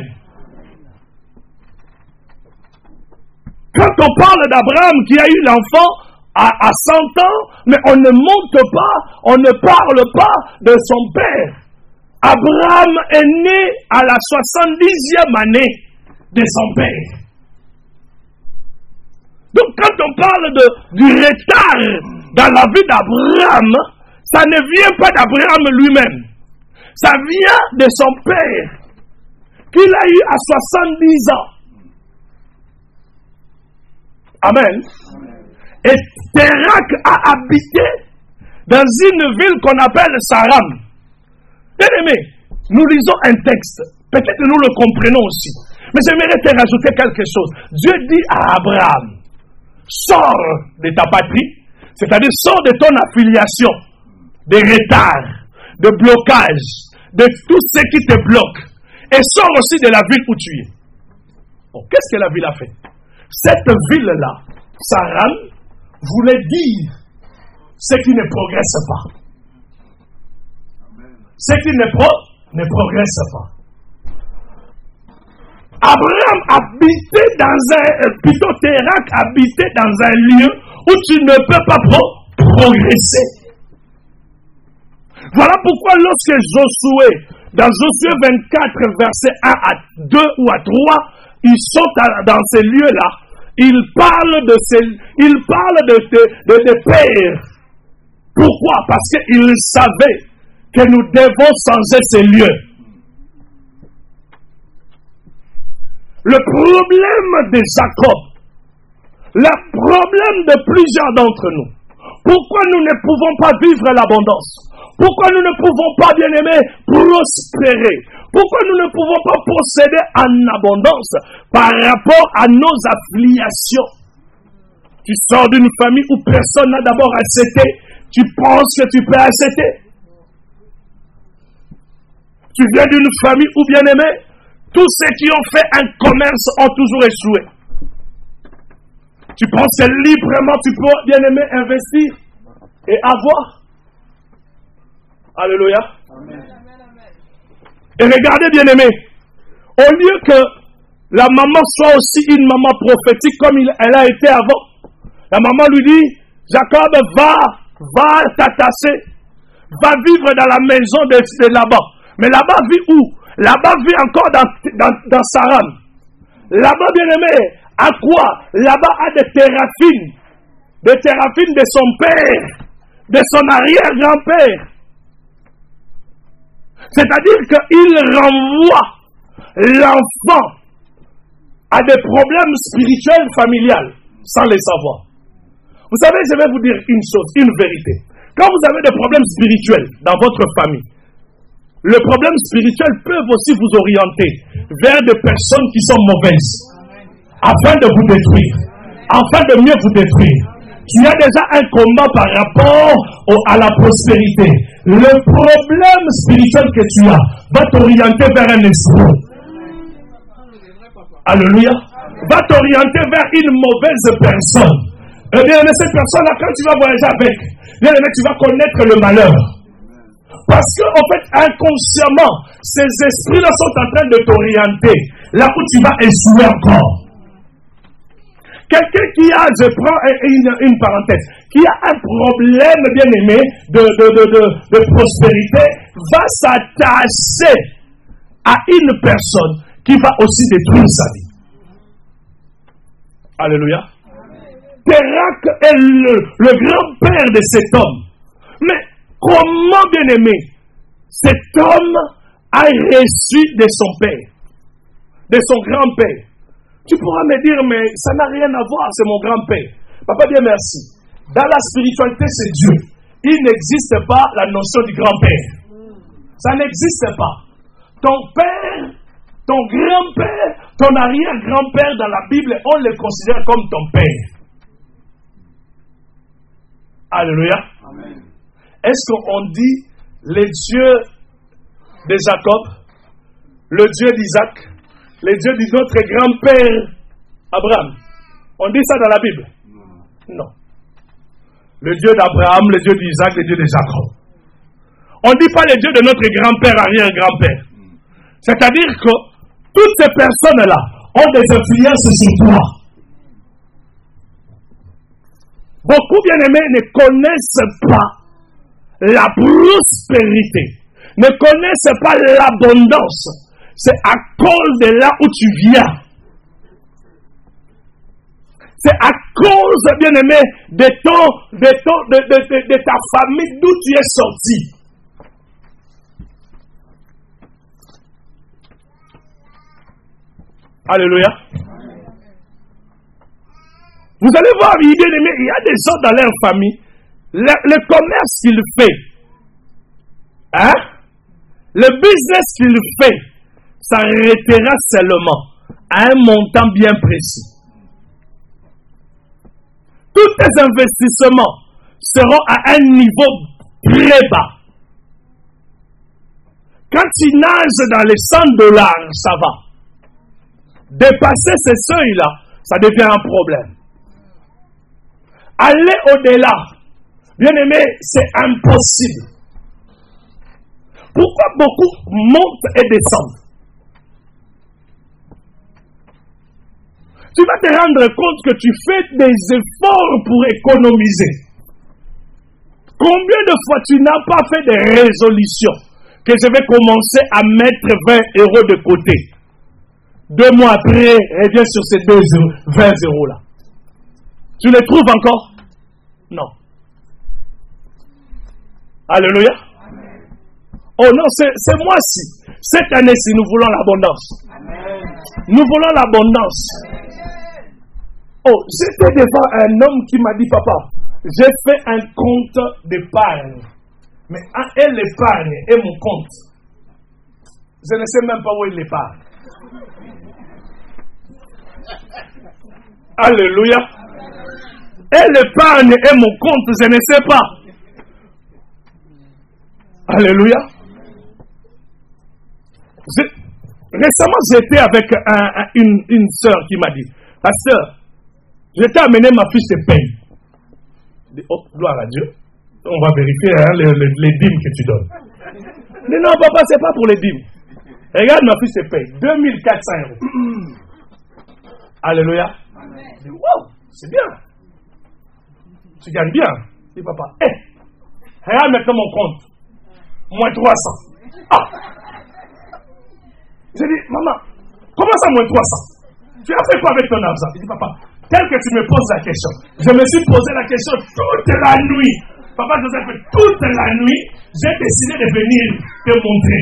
Quand on parle d'Abraham qui a eu l'enfant à, à cent ans, mais on ne monte pas, on ne parle pas de son père. Abraham est né à la soixante-dixième année de son père. Donc quand on parle de, du retard dans la vie d'Abraham, ça ne vient pas d'Abraham lui-même. Ça vient de son père, qu'il a eu à soixante-dix ans. Amen. Et Térak a habité dans une ville qu'on appelle Saram. Bien aimé, nous lisons un texte. Peut-être que nous le comprenons aussi. Mais j'aimerais te rajouter quelque chose. Dieu dit à Abraham, sors de ta patrie, c'est-à-dire sors de ton affiliation, de retard, de blocage, de tout ce qui te bloque. Et sors aussi de la ville où tu es. Bon, qu'est-ce que la ville a fait? Cette ville-là, Saran, voulait dire ce qui ne progresse pas. Ce qui ne, pro, ne progresse pas. Abraham habitait dans un, plutôt Térak habitait dans un lieu où tu ne peux pas pro, progresser. Voilà pourquoi lorsque Josué, dans Josué vingt-quatre, versets un à deux ou à trois, ils sont à, dans ces lieux-là, ils parlent de ces, ils parlent de, de, de, de pères. Pourquoi? Parce qu'ils savaient que nous devons changer ces lieux. Le problème de Jacob, le problème de plusieurs d'entre nous, pourquoi nous ne pouvons pas vivre l'abondance? Pourquoi nous ne pouvons pas, bien aimés, prospérer? Pourquoi nous ne pouvons pas posséder en abondance par rapport à nos affiliations? Tu sors d'une famille où personne n'a d'abord acheté, tu penses que tu peux acheter. Tu viens d'une famille où, bien aimé, tous ceux qui ont fait un commerce ont toujours échoué. Tu penses que librement tu peux, bien aimé, investir et avoir. Alléluia. Amen. Et regardez, bien aimé, au lieu que la maman soit aussi une maman prophétique comme il, elle a été avant, la maman lui dit, Jacob, va, va t'attacher, va vivre dans la maison de, de là-bas. Mais là-bas, vit où? Là-bas vit encore dans, dans, dans Saran. Là-bas, bien aimé, à quoi? Là-bas a des téraphines. Des téraphines de son père, de son arrière-grand-père. C'est-à-dire qu'il renvoie l'enfant à des problèmes spirituels familiales sans les savoir. Vous savez, je vais vous dire une chose, une vérité. Quand vous avez des problèmes spirituels dans votre famille, le problème spirituel peut aussi vous orienter vers des personnes qui sont mauvaises, afin de vous détruire, afin de mieux vous détruire. Tu as déjà un combat par rapport au, à la prospérité. Le problème spirituel que tu as va t'orienter vers un esprit. Alléluia. Va t'orienter vers une mauvaise personne. Eh bien, cette personne-là, quand tu vas voyager avec, bien, tu vas connaître le malheur. Parce que, en fait, inconsciemment, ces esprits-là sont en train de t'orienter là où tu vas échouer encore. Quelqu'un qui a, je prends une, une parenthèse, qui a un problème, bien aimé, de, de, de, de, de prospérité, va s'attacher à une personne qui va aussi détruire sa vie. Alléluia. Térac est le, le grand-père de cet homme. Mais comment, bien aimé, cet homme a reçu de son père, de son grand-père? Tu pourras me dire, mais ça n'a rien à voir, c'est mon grand-père. Papa, bien merci. Dans la spiritualité, c'est Dieu. Il n'existe pas la notion du grand-père. Ça n'existe pas. Ton père, ton grand-père, ton arrière-grand-père dans la Bible, on les considère comme ton père. Alléluia. Amen. Est-ce qu'on dit le Dieu de Jacob, le Dieu d'Isaac, le Dieu de notre grand-père Abraham? On dit ça dans la Bible? Non. Non. Le Dieu d'Abraham, le Dieu d'Isaac, le Dieu de Jacob. On ne dit pas le Dieu de notre grand-père, arrière-grand-père. C'est-à-dire que toutes ces personnes-là ont des influences sur toi. Beaucoup, bien-aimés, ne connaissent pas la prospérité, ne connaissent pas l'abondance. C'est à cause de là où tu viens. C'est à cause, bien-aimé, de, ton, de, ton, de, de, de, de ta famille d'où tu es sorti. Alléluia. Vous allez voir, bien-aimé, il y a des gens dans leur famille, le, le commerce qu'il fait, hein, le business qu'il fait, s'arrêtera seulement à un montant bien précis. Tous tes investissements seront à un niveau très bas. Quand tu nages dans les cent dollars, ça va. Dépasser ces seuils-là, ça devient un problème. Aller au-delà, bien aimé, c'est impossible. Pourquoi beaucoup montent et descendent? Tu vas te rendre compte que tu fais des efforts pour économiser. Combien de fois tu n'as pas fait des résolutions que je vais commencer à mettre vingt euros de côté? Deux mois après, reviens sur ces deux vingt euros là. Tu les trouves encore? Non. Alléluia. Oh non, c'est, c'est moi-ci. Cette année-ci, nous voulons l'abondance. Amen. Nous voulons l'abondance. Oh, j'étais devant un homme qui m'a dit, papa, j'ai fait un compte d'épargne. Mais et l'épargne et mon compte, je ne sais même pas où est l'épargne. Alléluia. Et l'épargne et mon compte, je ne sais pas. Alléluia. Je, récemment, j'étais avec un, un, une, une soeur qui m'a dit, pasteur, je t'ai amené ma fiche de paye. Je dis, oh, gloire à Dieu. On va vérifier hein, les, les, les dîmes que tu donnes. Je dis, non, papa, c'est pas pour les dîmes. Regarde ma fiche de paye. deux mille quatre cents euros. Alléluia. Je dis, wow, c'est bien. Tu gagnes bien. Je dis, papa, hé, hey, regarde maintenant mon compte. Moins trois cents. Ah. J'ai dit, maman, comment ça moins trois cents? Tu as fait quoi avec ton argent? Il dit, papa, tel que tu me poses la question, je me suis posé la question toute la nuit. Papa Joseph, toute la nuit, j'ai décidé de venir te montrer.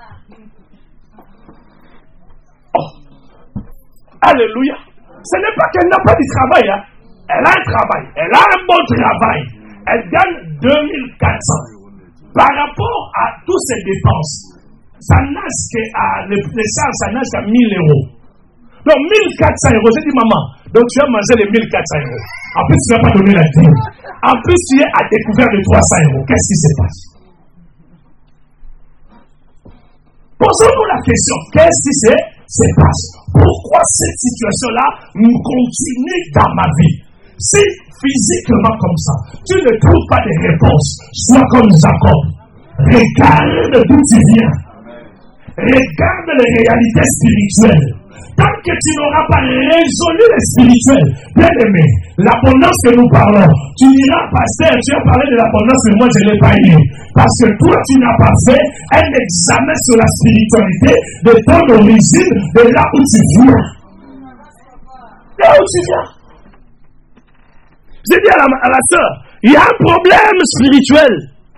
Oh. Alléluia. Ce n'est pas qu'elle n'a pas du travail. Hein. Elle a un travail. Elle a un bon travail. Elle gagne deux mille quatre cents. Par rapport à toutes ces dépenses, ça nage qu'à l'essence, ça nage qu'à mille euros. Donc mille quatre cents euros. J'ai dit, maman, donc tu as mangé les mille quatre cents euros. En plus, tu n'as pas donné la dîme. En plus, tu es à découvert de trois cents euros. Qu'est-ce qui se passe? Posons-nous la question. Qu'est-ce qui se, se passe? Pourquoi cette situation-là continue dans ma vie? Si physiquement comme ça, tu ne trouves pas de réponse, sois comme Jacob. Regarde d'où tu viens. Regarde les réalités spirituelles. Tant que tu n'auras pas résolu les spirituels, bien aimé, l'abondance que nous parlons, tu diras, pasteur, tu as parlé de l'abondance, mais moi je ne l'ai pas eu. Parce que toi, tu n'as pas fait un examen sur la spiritualité de ton origine, de là où tu viens. Là où tu viens. J'ai dit à la, à la soeur, il y a un problème spirituel.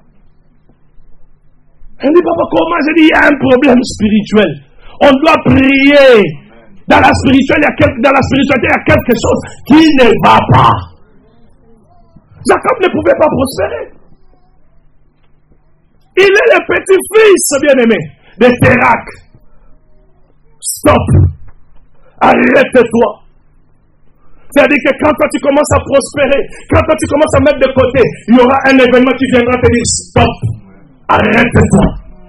Elle dit, papa, comment? J'ai dit, il y a un problème spirituel. On doit prier. Dans la spiritualité, il y a quelque, dans la spiritualité, il y a quelque chose qui ne va pas. Jacob ne pouvait pas prospérer. Il est le petit-fils, bien-aimé, de Térak. Stop. Arrête-toi. C'est-à-dire que quand toi tu commences à prospérer, quand toi tu commences à mettre de côté, il y aura un événement qui viendra te dire stop. Arrête-toi.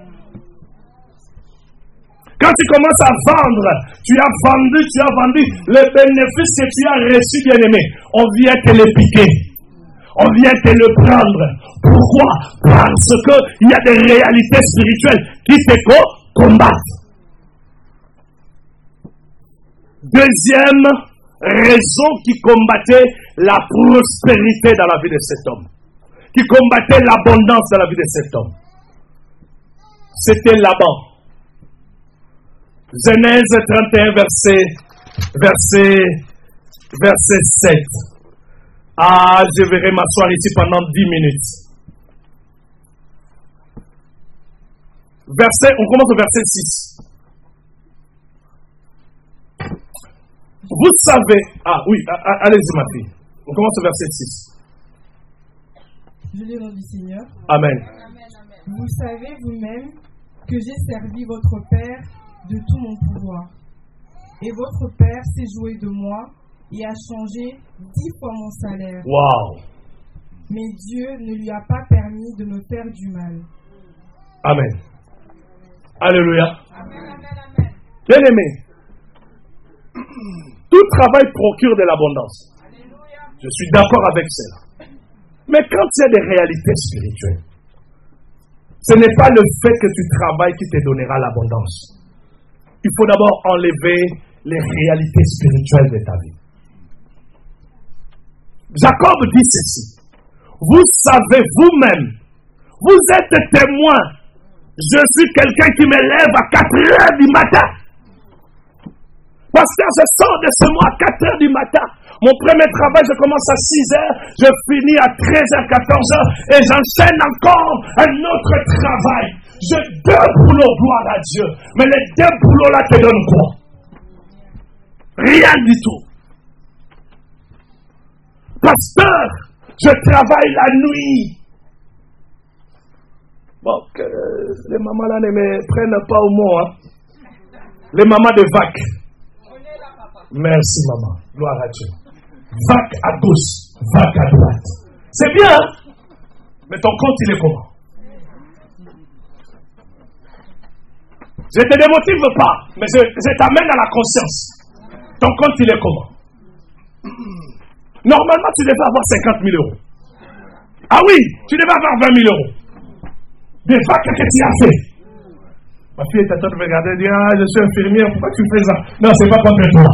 Quand tu commences à vendre, tu as vendu, tu as vendu, le bénéfice que tu as reçu, bien-aimé, on vient te le piquer. On vient te le prendre. Pourquoi? Parce qu'il y a des réalités spirituelles qui te combattent. Deuxième raison qui combattait la prospérité dans la vie de cet homme, qui combattait l'abondance dans la vie de cet homme, c'était Laban. Genèse trente et un, verset, verset, verset sept. Ah, je verrai m'asseoir ici pendant dix minutes. Verset, on commence au verset six. Vous savez, ah oui, allez-y ma fille. On commence au verset six. Je lis au nom du Seigneur. Amen. Vous savez vous-même que j'ai servi votre Père de tout mon pouvoir. Et votre Père s'est joué de moi et a changé dix fois mon salaire. Wow. Mais Dieu ne lui a pas permis de me faire du mal. Amen. Alléluia. Amen, amen, amen. Bien-aimé, tout travail procure de l'abondance. Alléluia. Je suis d'accord avec cela. Mais quand il y a des réalités spirituelles, ce n'est pas le fait que tu travailles qui te donnera l'abondance. Il faut d'abord enlever les réalités spirituelles de ta vie. Jacob dit ceci. Vous savez vous-même, vous êtes témoin. Je suis quelqu'un qui me lève à quatre heures du matin. Parce que je sors de ce mois à quatre heures du matin. Mon premier travail, je commence à six heures, je finis à treize heures, quatorze heures, et j'enchaîne encore un autre travail. J'ai deux boulots, gloire à Dieu. Mais les deux boulots-là te donnent quoi? Rien du tout. Pasteur, je travaille la nuit. Bon, que les mamans là ne me prennent pas au mot. Hein. Les mamans de vac. Merci maman, gloire à Dieu. Vac à gauche, vac à droite. C'est bien, hein? Mais ton compte il est comment? Je ne te démotive pas, mais je, je t'amène à la conscience. Ton compte, il est comment? Normalement, tu devais avoir cinquante mille euros. Ah oui, tu devais avoir vingt mille euros. Des vagues que tu as fait. Ma fille est en train de me regarder et dire, ah, je suis infirmière, pourquoi tu fais ça? Non, c'est pas contre toi.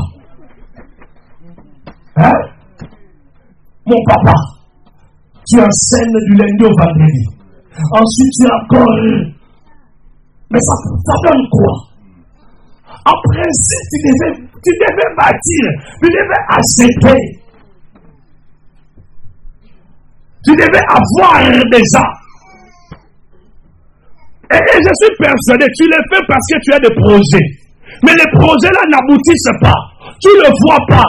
Hein? Mon papa, tu enseignes du lundi au vendredi. Ensuite, tu as encore... Mais ça, ça donne quoi? En principe, tu devais, tu devais bâtir, tu devais accepter. Tu devais avoir déjà. Et, et je suis persuadé, tu le fais parce que tu as des projets. Mais les projets-là n'aboutissent pas. Tu ne le vois pas.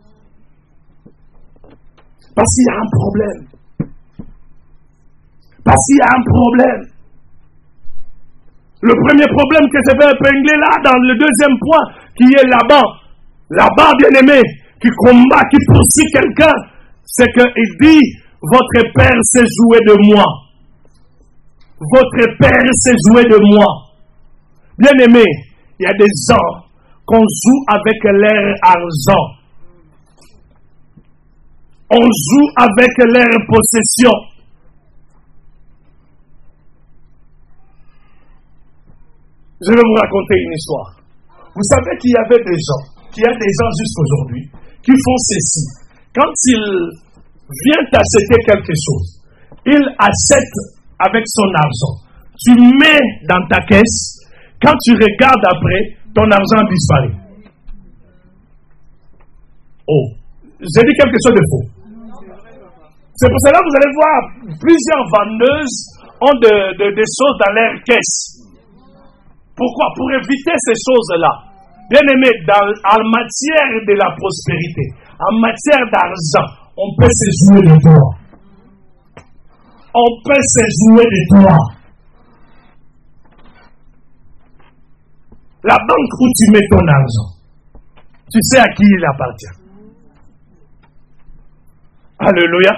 Parce qu'il y a un problème. Parce qu'il y a un problème. Le premier problème que je vais épingler là, dans le deuxième point, qui est là-bas, là-bas, bien-aimé, qui combat, qui poursuit quelqu'un, c'est qu'il dit, votre père s'est joué de moi. Votre père s'est joué de moi. Bien-aimé, il y a des gens qu'on joue avec leur argent. On joue avec leur possession. Je vais vous raconter une histoire. Vous savez qu'il y avait des gens, qu'il y a des gens jusqu'aujourd'hui, qui font ceci. Quand ils viennent t'acheter quelque chose, ils achètent avec son argent. Tu mets dans ta caisse, quand tu regardes après, ton argent disparaît. Oh, j'ai dit quelque chose de faux. C'est pour cela que vous allez voir plusieurs vendeuses ont de, de, des choses dans leur caisse. Pourquoi? Pour éviter ces choses-là. Bien aimé, dans, en matière de la prospérité, en matière d'argent, on peut se jouer de toi. On peut se jouer de toi. La banque où tu mets ton argent, tu sais à qui il appartient. Alléluia.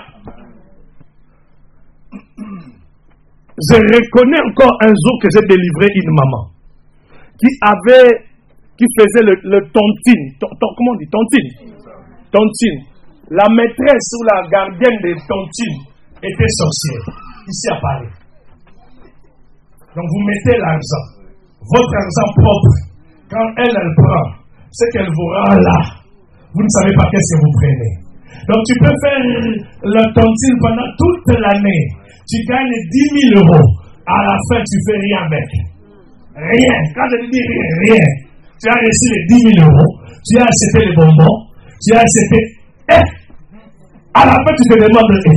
Je reconnais encore un jour que j'ai délivré une maman qui avait, qui faisait le, le tontine. Ton, ton, comment on dit? Tontine. Tontine. La maîtresse ou la gardienne des tontines était sorcière. Ici à Paris. Donc vous mettez l'argent. Votre argent propre. Quand elle, elle prend, ce qu'elle vous rend là, vous ne savez pas qu'est-ce que vous prenez. Donc tu peux faire le tontine pendant toute l'année. Tu gagnes dix mille euros. À la fin, tu fais rien avec. Rien. Quand je dis rien, rien. Tu as reçu les dix mille euros. Tu as acheté les bonbons. Tu as acheté. Eh! À la fin, tu te demandes, eh,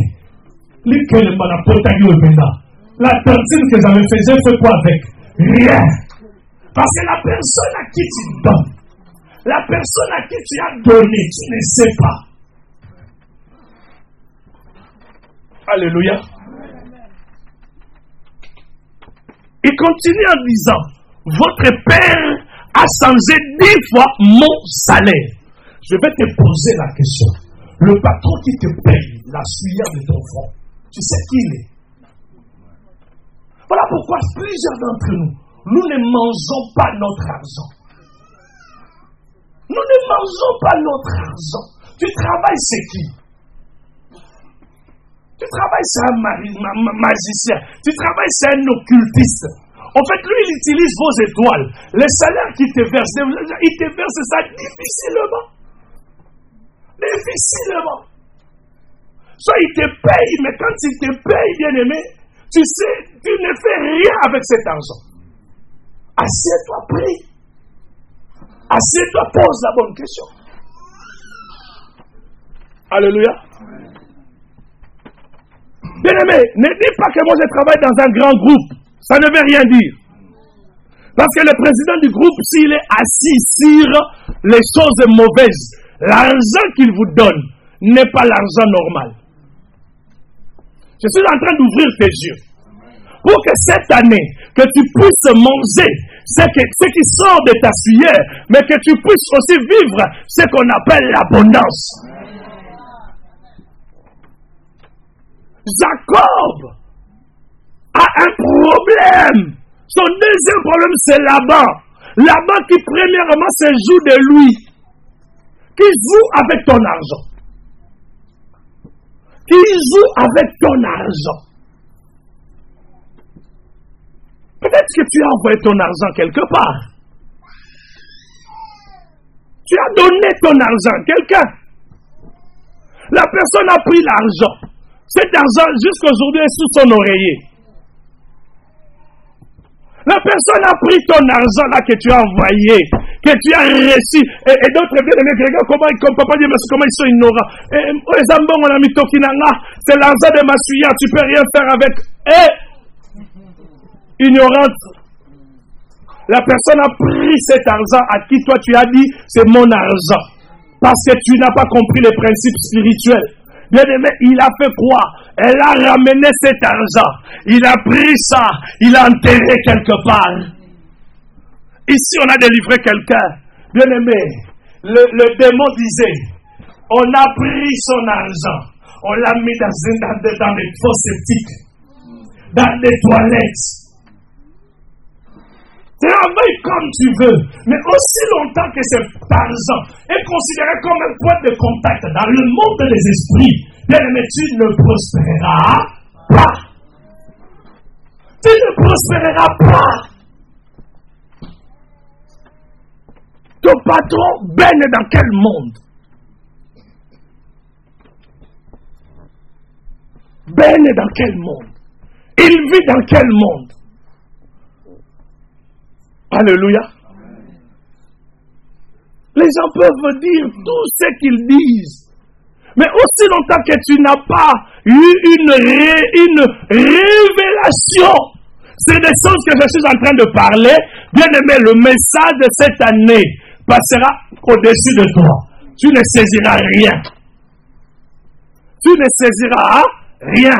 la tontine que j'avais fait, j'ai fait quoi avec? Rien. Parce que la personne à qui tu donnes, la personne à qui tu as donné, tu ne sais pas. Alléluia. Il continue en disant, votre père a changé dix fois mon salaire. Je vais te poser la question. Le patron qui te paye la sueur de ton front, tu sais qui il est? Voilà pourquoi plusieurs d'entre nous, nous ne mangeons pas notre argent. Nous ne mangeons pas notre argent. Tu travailles, c'est qui? Tu travailles, c'est un magicien. Tu travailles, c'est un occultiste. En fait, lui, il utilise vos étoiles. Les salaires qu'il te verse, il te verse ça difficilement. Difficilement. Soit il te paye, mais quand il te paye, bien aimé, tu sais, tu ne fais rien avec cet argent. Assieds-toi, prie. Assieds-toi, pose la bonne question. Alléluia. Bien aimé, ne dis pas que moi je travaille dans un grand groupe. Ça ne veut rien dire. Parce que le président du groupe, s'il est assis sur les choses mauvaises, l'argent qu'il vous donne n'est pas l'argent normal. Je suis en train d'ouvrir tes yeux. Pour que cette année, que tu puisses manger ce, que, ce qui sort de ta sueur, mais que tu puisses aussi vivre ce qu'on appelle l'abondance. Jacob a un problème. Son deuxième problème, c'est Laban. Laban qui premièrement se joue de lui. Qui joue avec ton argent. Qui joue avec ton argent. Peut-être que tu as envoyé ton argent quelque part. Tu as donné ton argent à quelqu'un. La personne a pris l'argent. Cet argent, jusqu'aujourd'hui, est sous son oreiller. La personne a pris ton argent là que tu as envoyé, que tu as reçu. Et, et d'autres bien aimés, regarde comment, comme papa dit, mais comment ils sont ignorants. Et, les ambons, on a mis Tokinanga, c'est l'argent de Masuya, tu peux rien faire avec. Et, ignorante, la personne a pris cet argent à qui toi tu as dit, c'est mon argent. Parce que tu n'as pas compris les principes spirituels. Bien aimé, il a fait quoi? Elle a ramené cet argent. Il a pris ça. Il a enterré quelque part. Ici, on a délivré quelqu'un. Bien aimé, le, le démon disait, on a pris son argent. On l'a mis dans, dans, dans des fosses sceptiques. Dans des toilettes. Travaille comme tu veux, mais aussi longtemps que cet argent est considéré comme un point de contact dans le monde des esprits, bien aimé, tu ne prospéreras pas. Tu ne prospéreras pas. Ton patron baigne dans quel monde? Baigne dans quel monde? Il vit dans quel monde? Alléluia. Les gens peuvent dire tout ce qu'ils disent. Mais aussi longtemps que tu n'as pas eu une, ré, une révélation, c'est des choses que je suis en train de parler. Bien aimé, le message de cette année passera au-dessus de toi. Tu ne saisiras rien. Tu ne saisiras rien.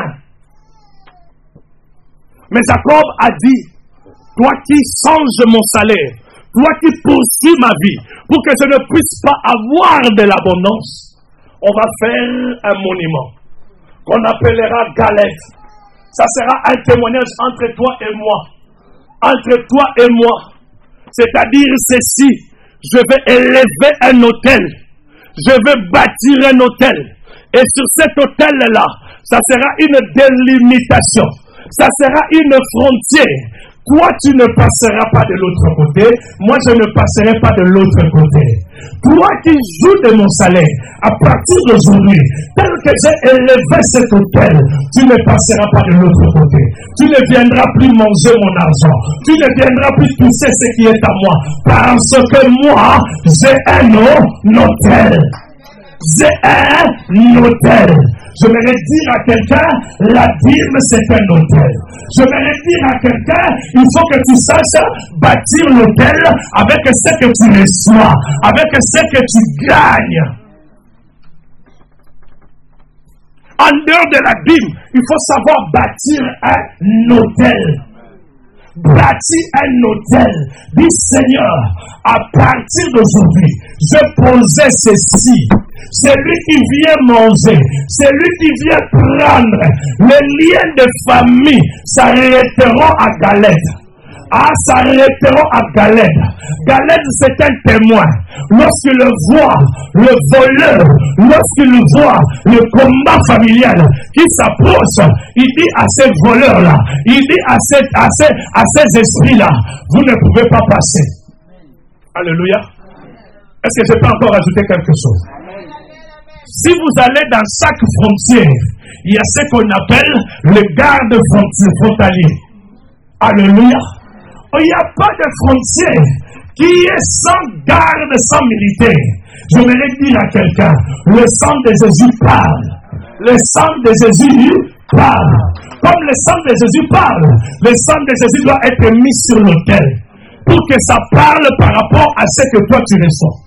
Mais Jacob a dit, toi qui changes mon salaire, toi qui poursuis ma vie, pour que je ne puisse pas avoir de l'abondance, on va faire un monument qu'on appellera Galette. Ça sera un témoignage entre toi et moi. Entre toi et moi. C'est-à-dire ceci, je vais élever un hôtel. Je vais bâtir un hôtel. Et sur cet hôtel-là, ça sera une délimitation. Ça sera une frontière. Toi, tu ne passeras pas de l'autre côté. Moi, je ne passerai pas de l'autre côté. Toi qui joues de mon salaire, à partir d'aujourd'hui, tel que j'ai élevé cet hôtel, tu ne passeras pas de l'autre côté. Tu ne viendras plus manger mon argent. Tu ne viendras plus toucher ce qui est à moi. Parce que moi, j'ai un hôtel. J'ai un hôtel. Je vais dire à quelqu'un, la dîme c'est un hôtel. Je vais dire à quelqu'un, il faut que tu saches bâtir l'hôtel avec ce que tu reçois, avec ce que tu gagnes. En dehors de la dîme, il faut savoir bâtir un hôtel. Bâtis un hôtel. Dis Seigneur, à partir d'aujourd'hui, je posais ceci. Celui qui vient manger, celui qui vient prendre, les liens de famille s'arrêteront à Galette. Ah, s'arrêteront à Galette. Galette, c'est un témoin. Lorsqu'il voit le voleur, lorsqu'il voit le combat familial qui s'approche, il dit à ces voleurs-là, il dit à ces, à ces, à ces esprits-là, vous ne pouvez pas passer. Alléluia. Est-ce que je peux encore ajouter quelque chose? Si vous allez dans chaque frontière, il y a ce qu'on appelle le garde frontalier. Alléluia. Il n'y a pas de frontière qui est sans garde, sans militaire. Je voudrais dire à quelqu'un, le sang de Jésus parle. Le sang de Jésus parle. Comme le sang de Jésus parle, le sang de Jésus doit être mis sur l'autel pour que ça parle par rapport à ce que toi tu ressens.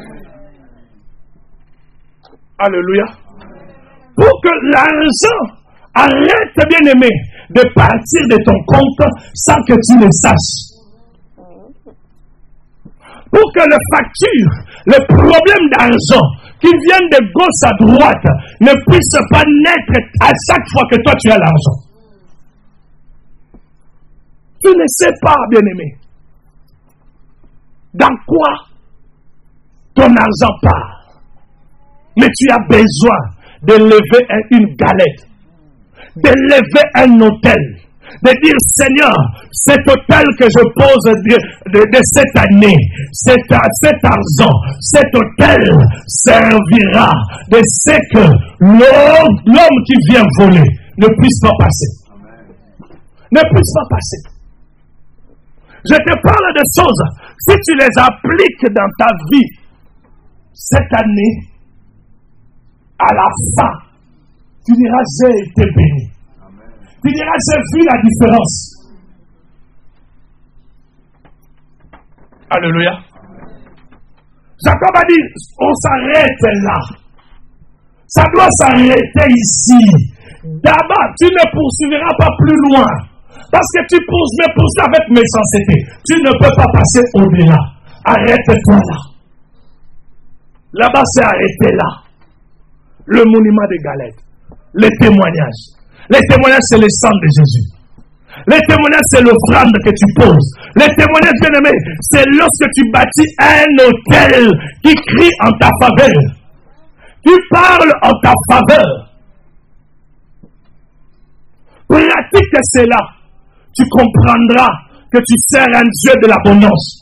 Alléluia. Pour que l'argent arrête, bien aimé, de partir de ton compte sans que tu le saches. Pour que les factures, les problèmes d'argent qui viennent de gauche à droite ne puissent pas naître à chaque fois que toi tu as l'argent. Tu ne sais pas, bien aimé, dans quoi ton argent part. Mais tu as besoin de lever une galette, de lever un hôtel, de dire Seigneur, cet hôtel que je pose de, de, de cette année, cet, cet argent, cet hôtel servira de ce que l'homme, l'homme qui vient voler ne puisse pas passer. Ne puisse pas passer. Je te parle de choses. Si tu les appliques dans ta vie, cette année, à la fin, tu diras, j'ai été béni. Amen. Tu diras, j'ai vu la différence. Alléluia. Amen. Jacob a dit, on s'arrête là. Ça doit s'arrêter ici. D'abord, tu ne poursuivras pas plus loin. Parce que tu pousses, mais pousses avec méchanceté. Tu ne peux pas passer au-delà. Arrête-toi là. Là-bas, c'est arrêté là. Le monument des galettes. Les témoignages. Les témoignages, c'est le sang de Jésus. Les témoignages, c'est l'offrande que tu poses. Les témoignages, bien aimés, c'est lorsque tu bâtis un hôtel qui crie en ta faveur. Qui parle en ta faveur. Pratique cela. Tu comprendras que tu sers un Dieu de l'abondance.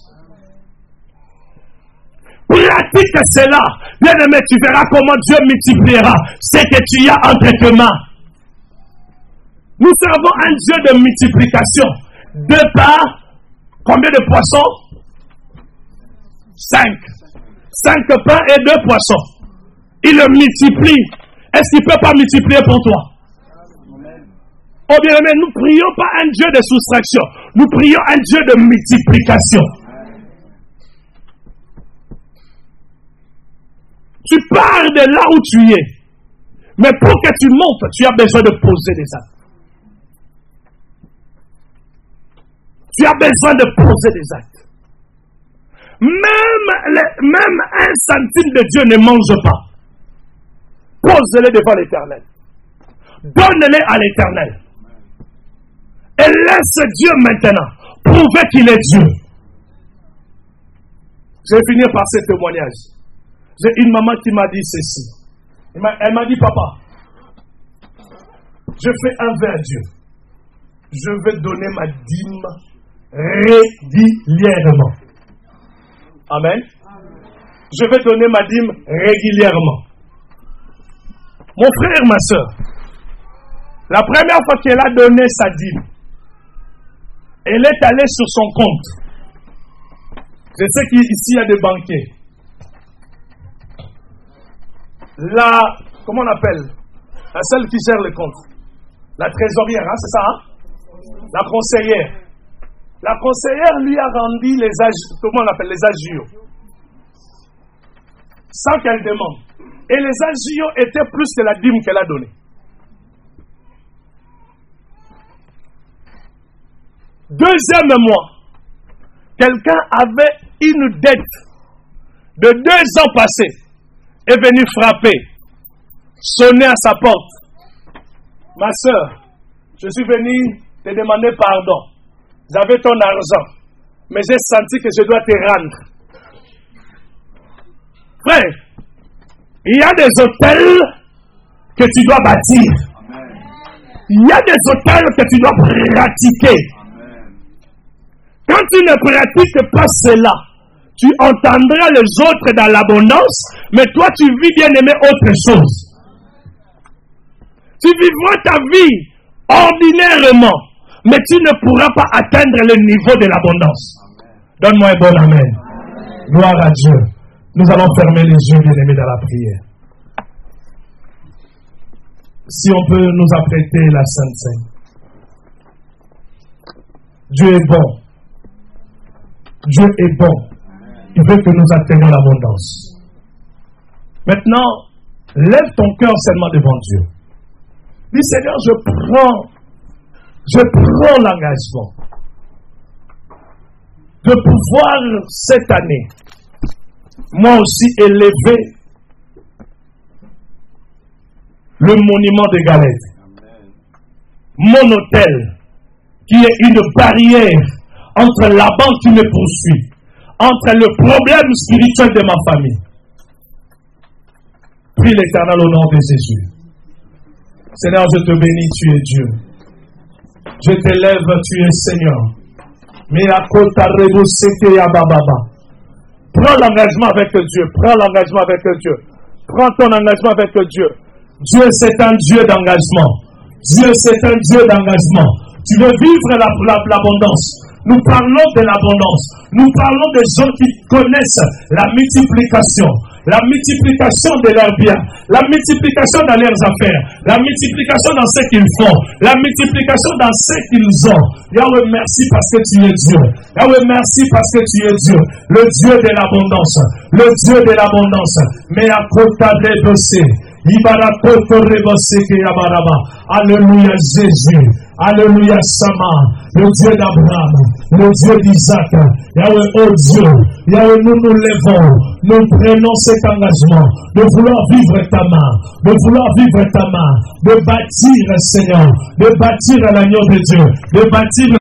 Pratique cela. Bien aimé, tu verras comment Dieu multipliera ce que tu as entre tes mains. Nous servons un Dieu de multiplication. Deux pains, combien de poissons? Cinq. Cinq pains et deux poissons. Il le multiplie. Est-ce qu'il ne peut pas multiplier pour toi? Oh bien aimé, nous ne prions pas un Dieu de soustraction. Nous prions un Dieu de multiplication. Tu pars de là où tu es. Mais pour que tu montes, tu as besoin de poser des actes. Tu as besoin de poser des actes. Même, les, même un centime de Dieu ne mange pas. Pose-les devant l'Éternel. Donne-les à l'Éternel. Et laisse Dieu maintenant prouver qu'il est Dieu. Je vais finir par ce témoignage. J'ai une maman qui m'a dit ceci. Elle m'a, elle m'a dit, papa, je fais un vœu à Dieu. Je vais donner ma dîme régulièrement. Amen. Je vais donner ma dîme régulièrement. Mon frère, ma soeur, la première fois qu'elle a donné sa dîme, elle est allée sur son compte. Je sais qu'ici il y a des banquiers. La, comment on appelle? La celle qui gère le compte. La trésorière, hein, c'est ça, hein? La conseillère. La conseillère lui a rendu les agios, comment on appelle, les agios. Sans qu'elle demande. Et les agios étaient plus que la dîme qu'elle a donnée. Deuxième mois, quelqu'un avait une dette de deux ans passés, est venu frapper, sonner à sa porte. Ma soeur, je suis venu te demander pardon. J'avais ton argent, mais j'ai senti que je dois te rendre. Frère, il y a des hôtels que tu dois bâtir. Amen. Il y a des hôtels que tu dois pratiquer. Amen. Quand tu ne pratiques pas cela, tu entendras les autres dans l'abondance, mais toi tu vis bien aimé autre chose. Tu vivras ta vie ordinairement, mais tu ne pourras pas atteindre le niveau de l'abondance. Donne-moi un bon amen. Amen. Gloire à Dieu. Nous allons fermer les yeux, bien-aimés, dans la prière. Si on peut nous apprêter la Sainte Seine. Dieu est bon. Dieu est bon. Il veut que nous atteignions l'abondance. Maintenant, lève ton cœur seulement devant Dieu. Dis, Seigneur, je prends, je prends l'engagement de pouvoir cette année, moi aussi élever le monument de Galette. Amen. Mon hôtel, qui est une barrière entre la banque qui me poursuit, entre le problème spirituel de ma famille. Prie l'Éternel au nom de Jésus. Seigneur, je te bénis, tu es Dieu. Je t'élève, tu es Seigneur. Prends l'engagement avec Dieu. Prends l'engagement avec Dieu. Prends ton engagement avec Dieu. Dieu, c'est un Dieu d'engagement. Dieu, c'est un Dieu d'engagement. Tu veux vivre la, la, l'abondance. Nous parlons de l'abondance. Nous parlons des gens qui connaissent la multiplication. La multiplication de leurs biens, la multiplication dans leurs affaires, la multiplication dans ce qu'ils font, la multiplication dans ce qu'ils ont. Yahweh, merci parce que tu es Dieu. Yahweh, merci parce que tu es Dieu. Le Dieu de l'abondance. Le Dieu de l'abondance. Mais à côté de dossier. Alléluia Jésus. Alléluia Sama. Le Dieu d'Abraham. Le Dieu d'Isaac. Yahweh, oh Dieu. Yahweh, nous nous levons. Nous prenons cet engagement de vouloir vivre ta main. De vouloir vivre ta main. De bâtir, Seigneur. De bâtir l'agneau de Dieu. De bâtir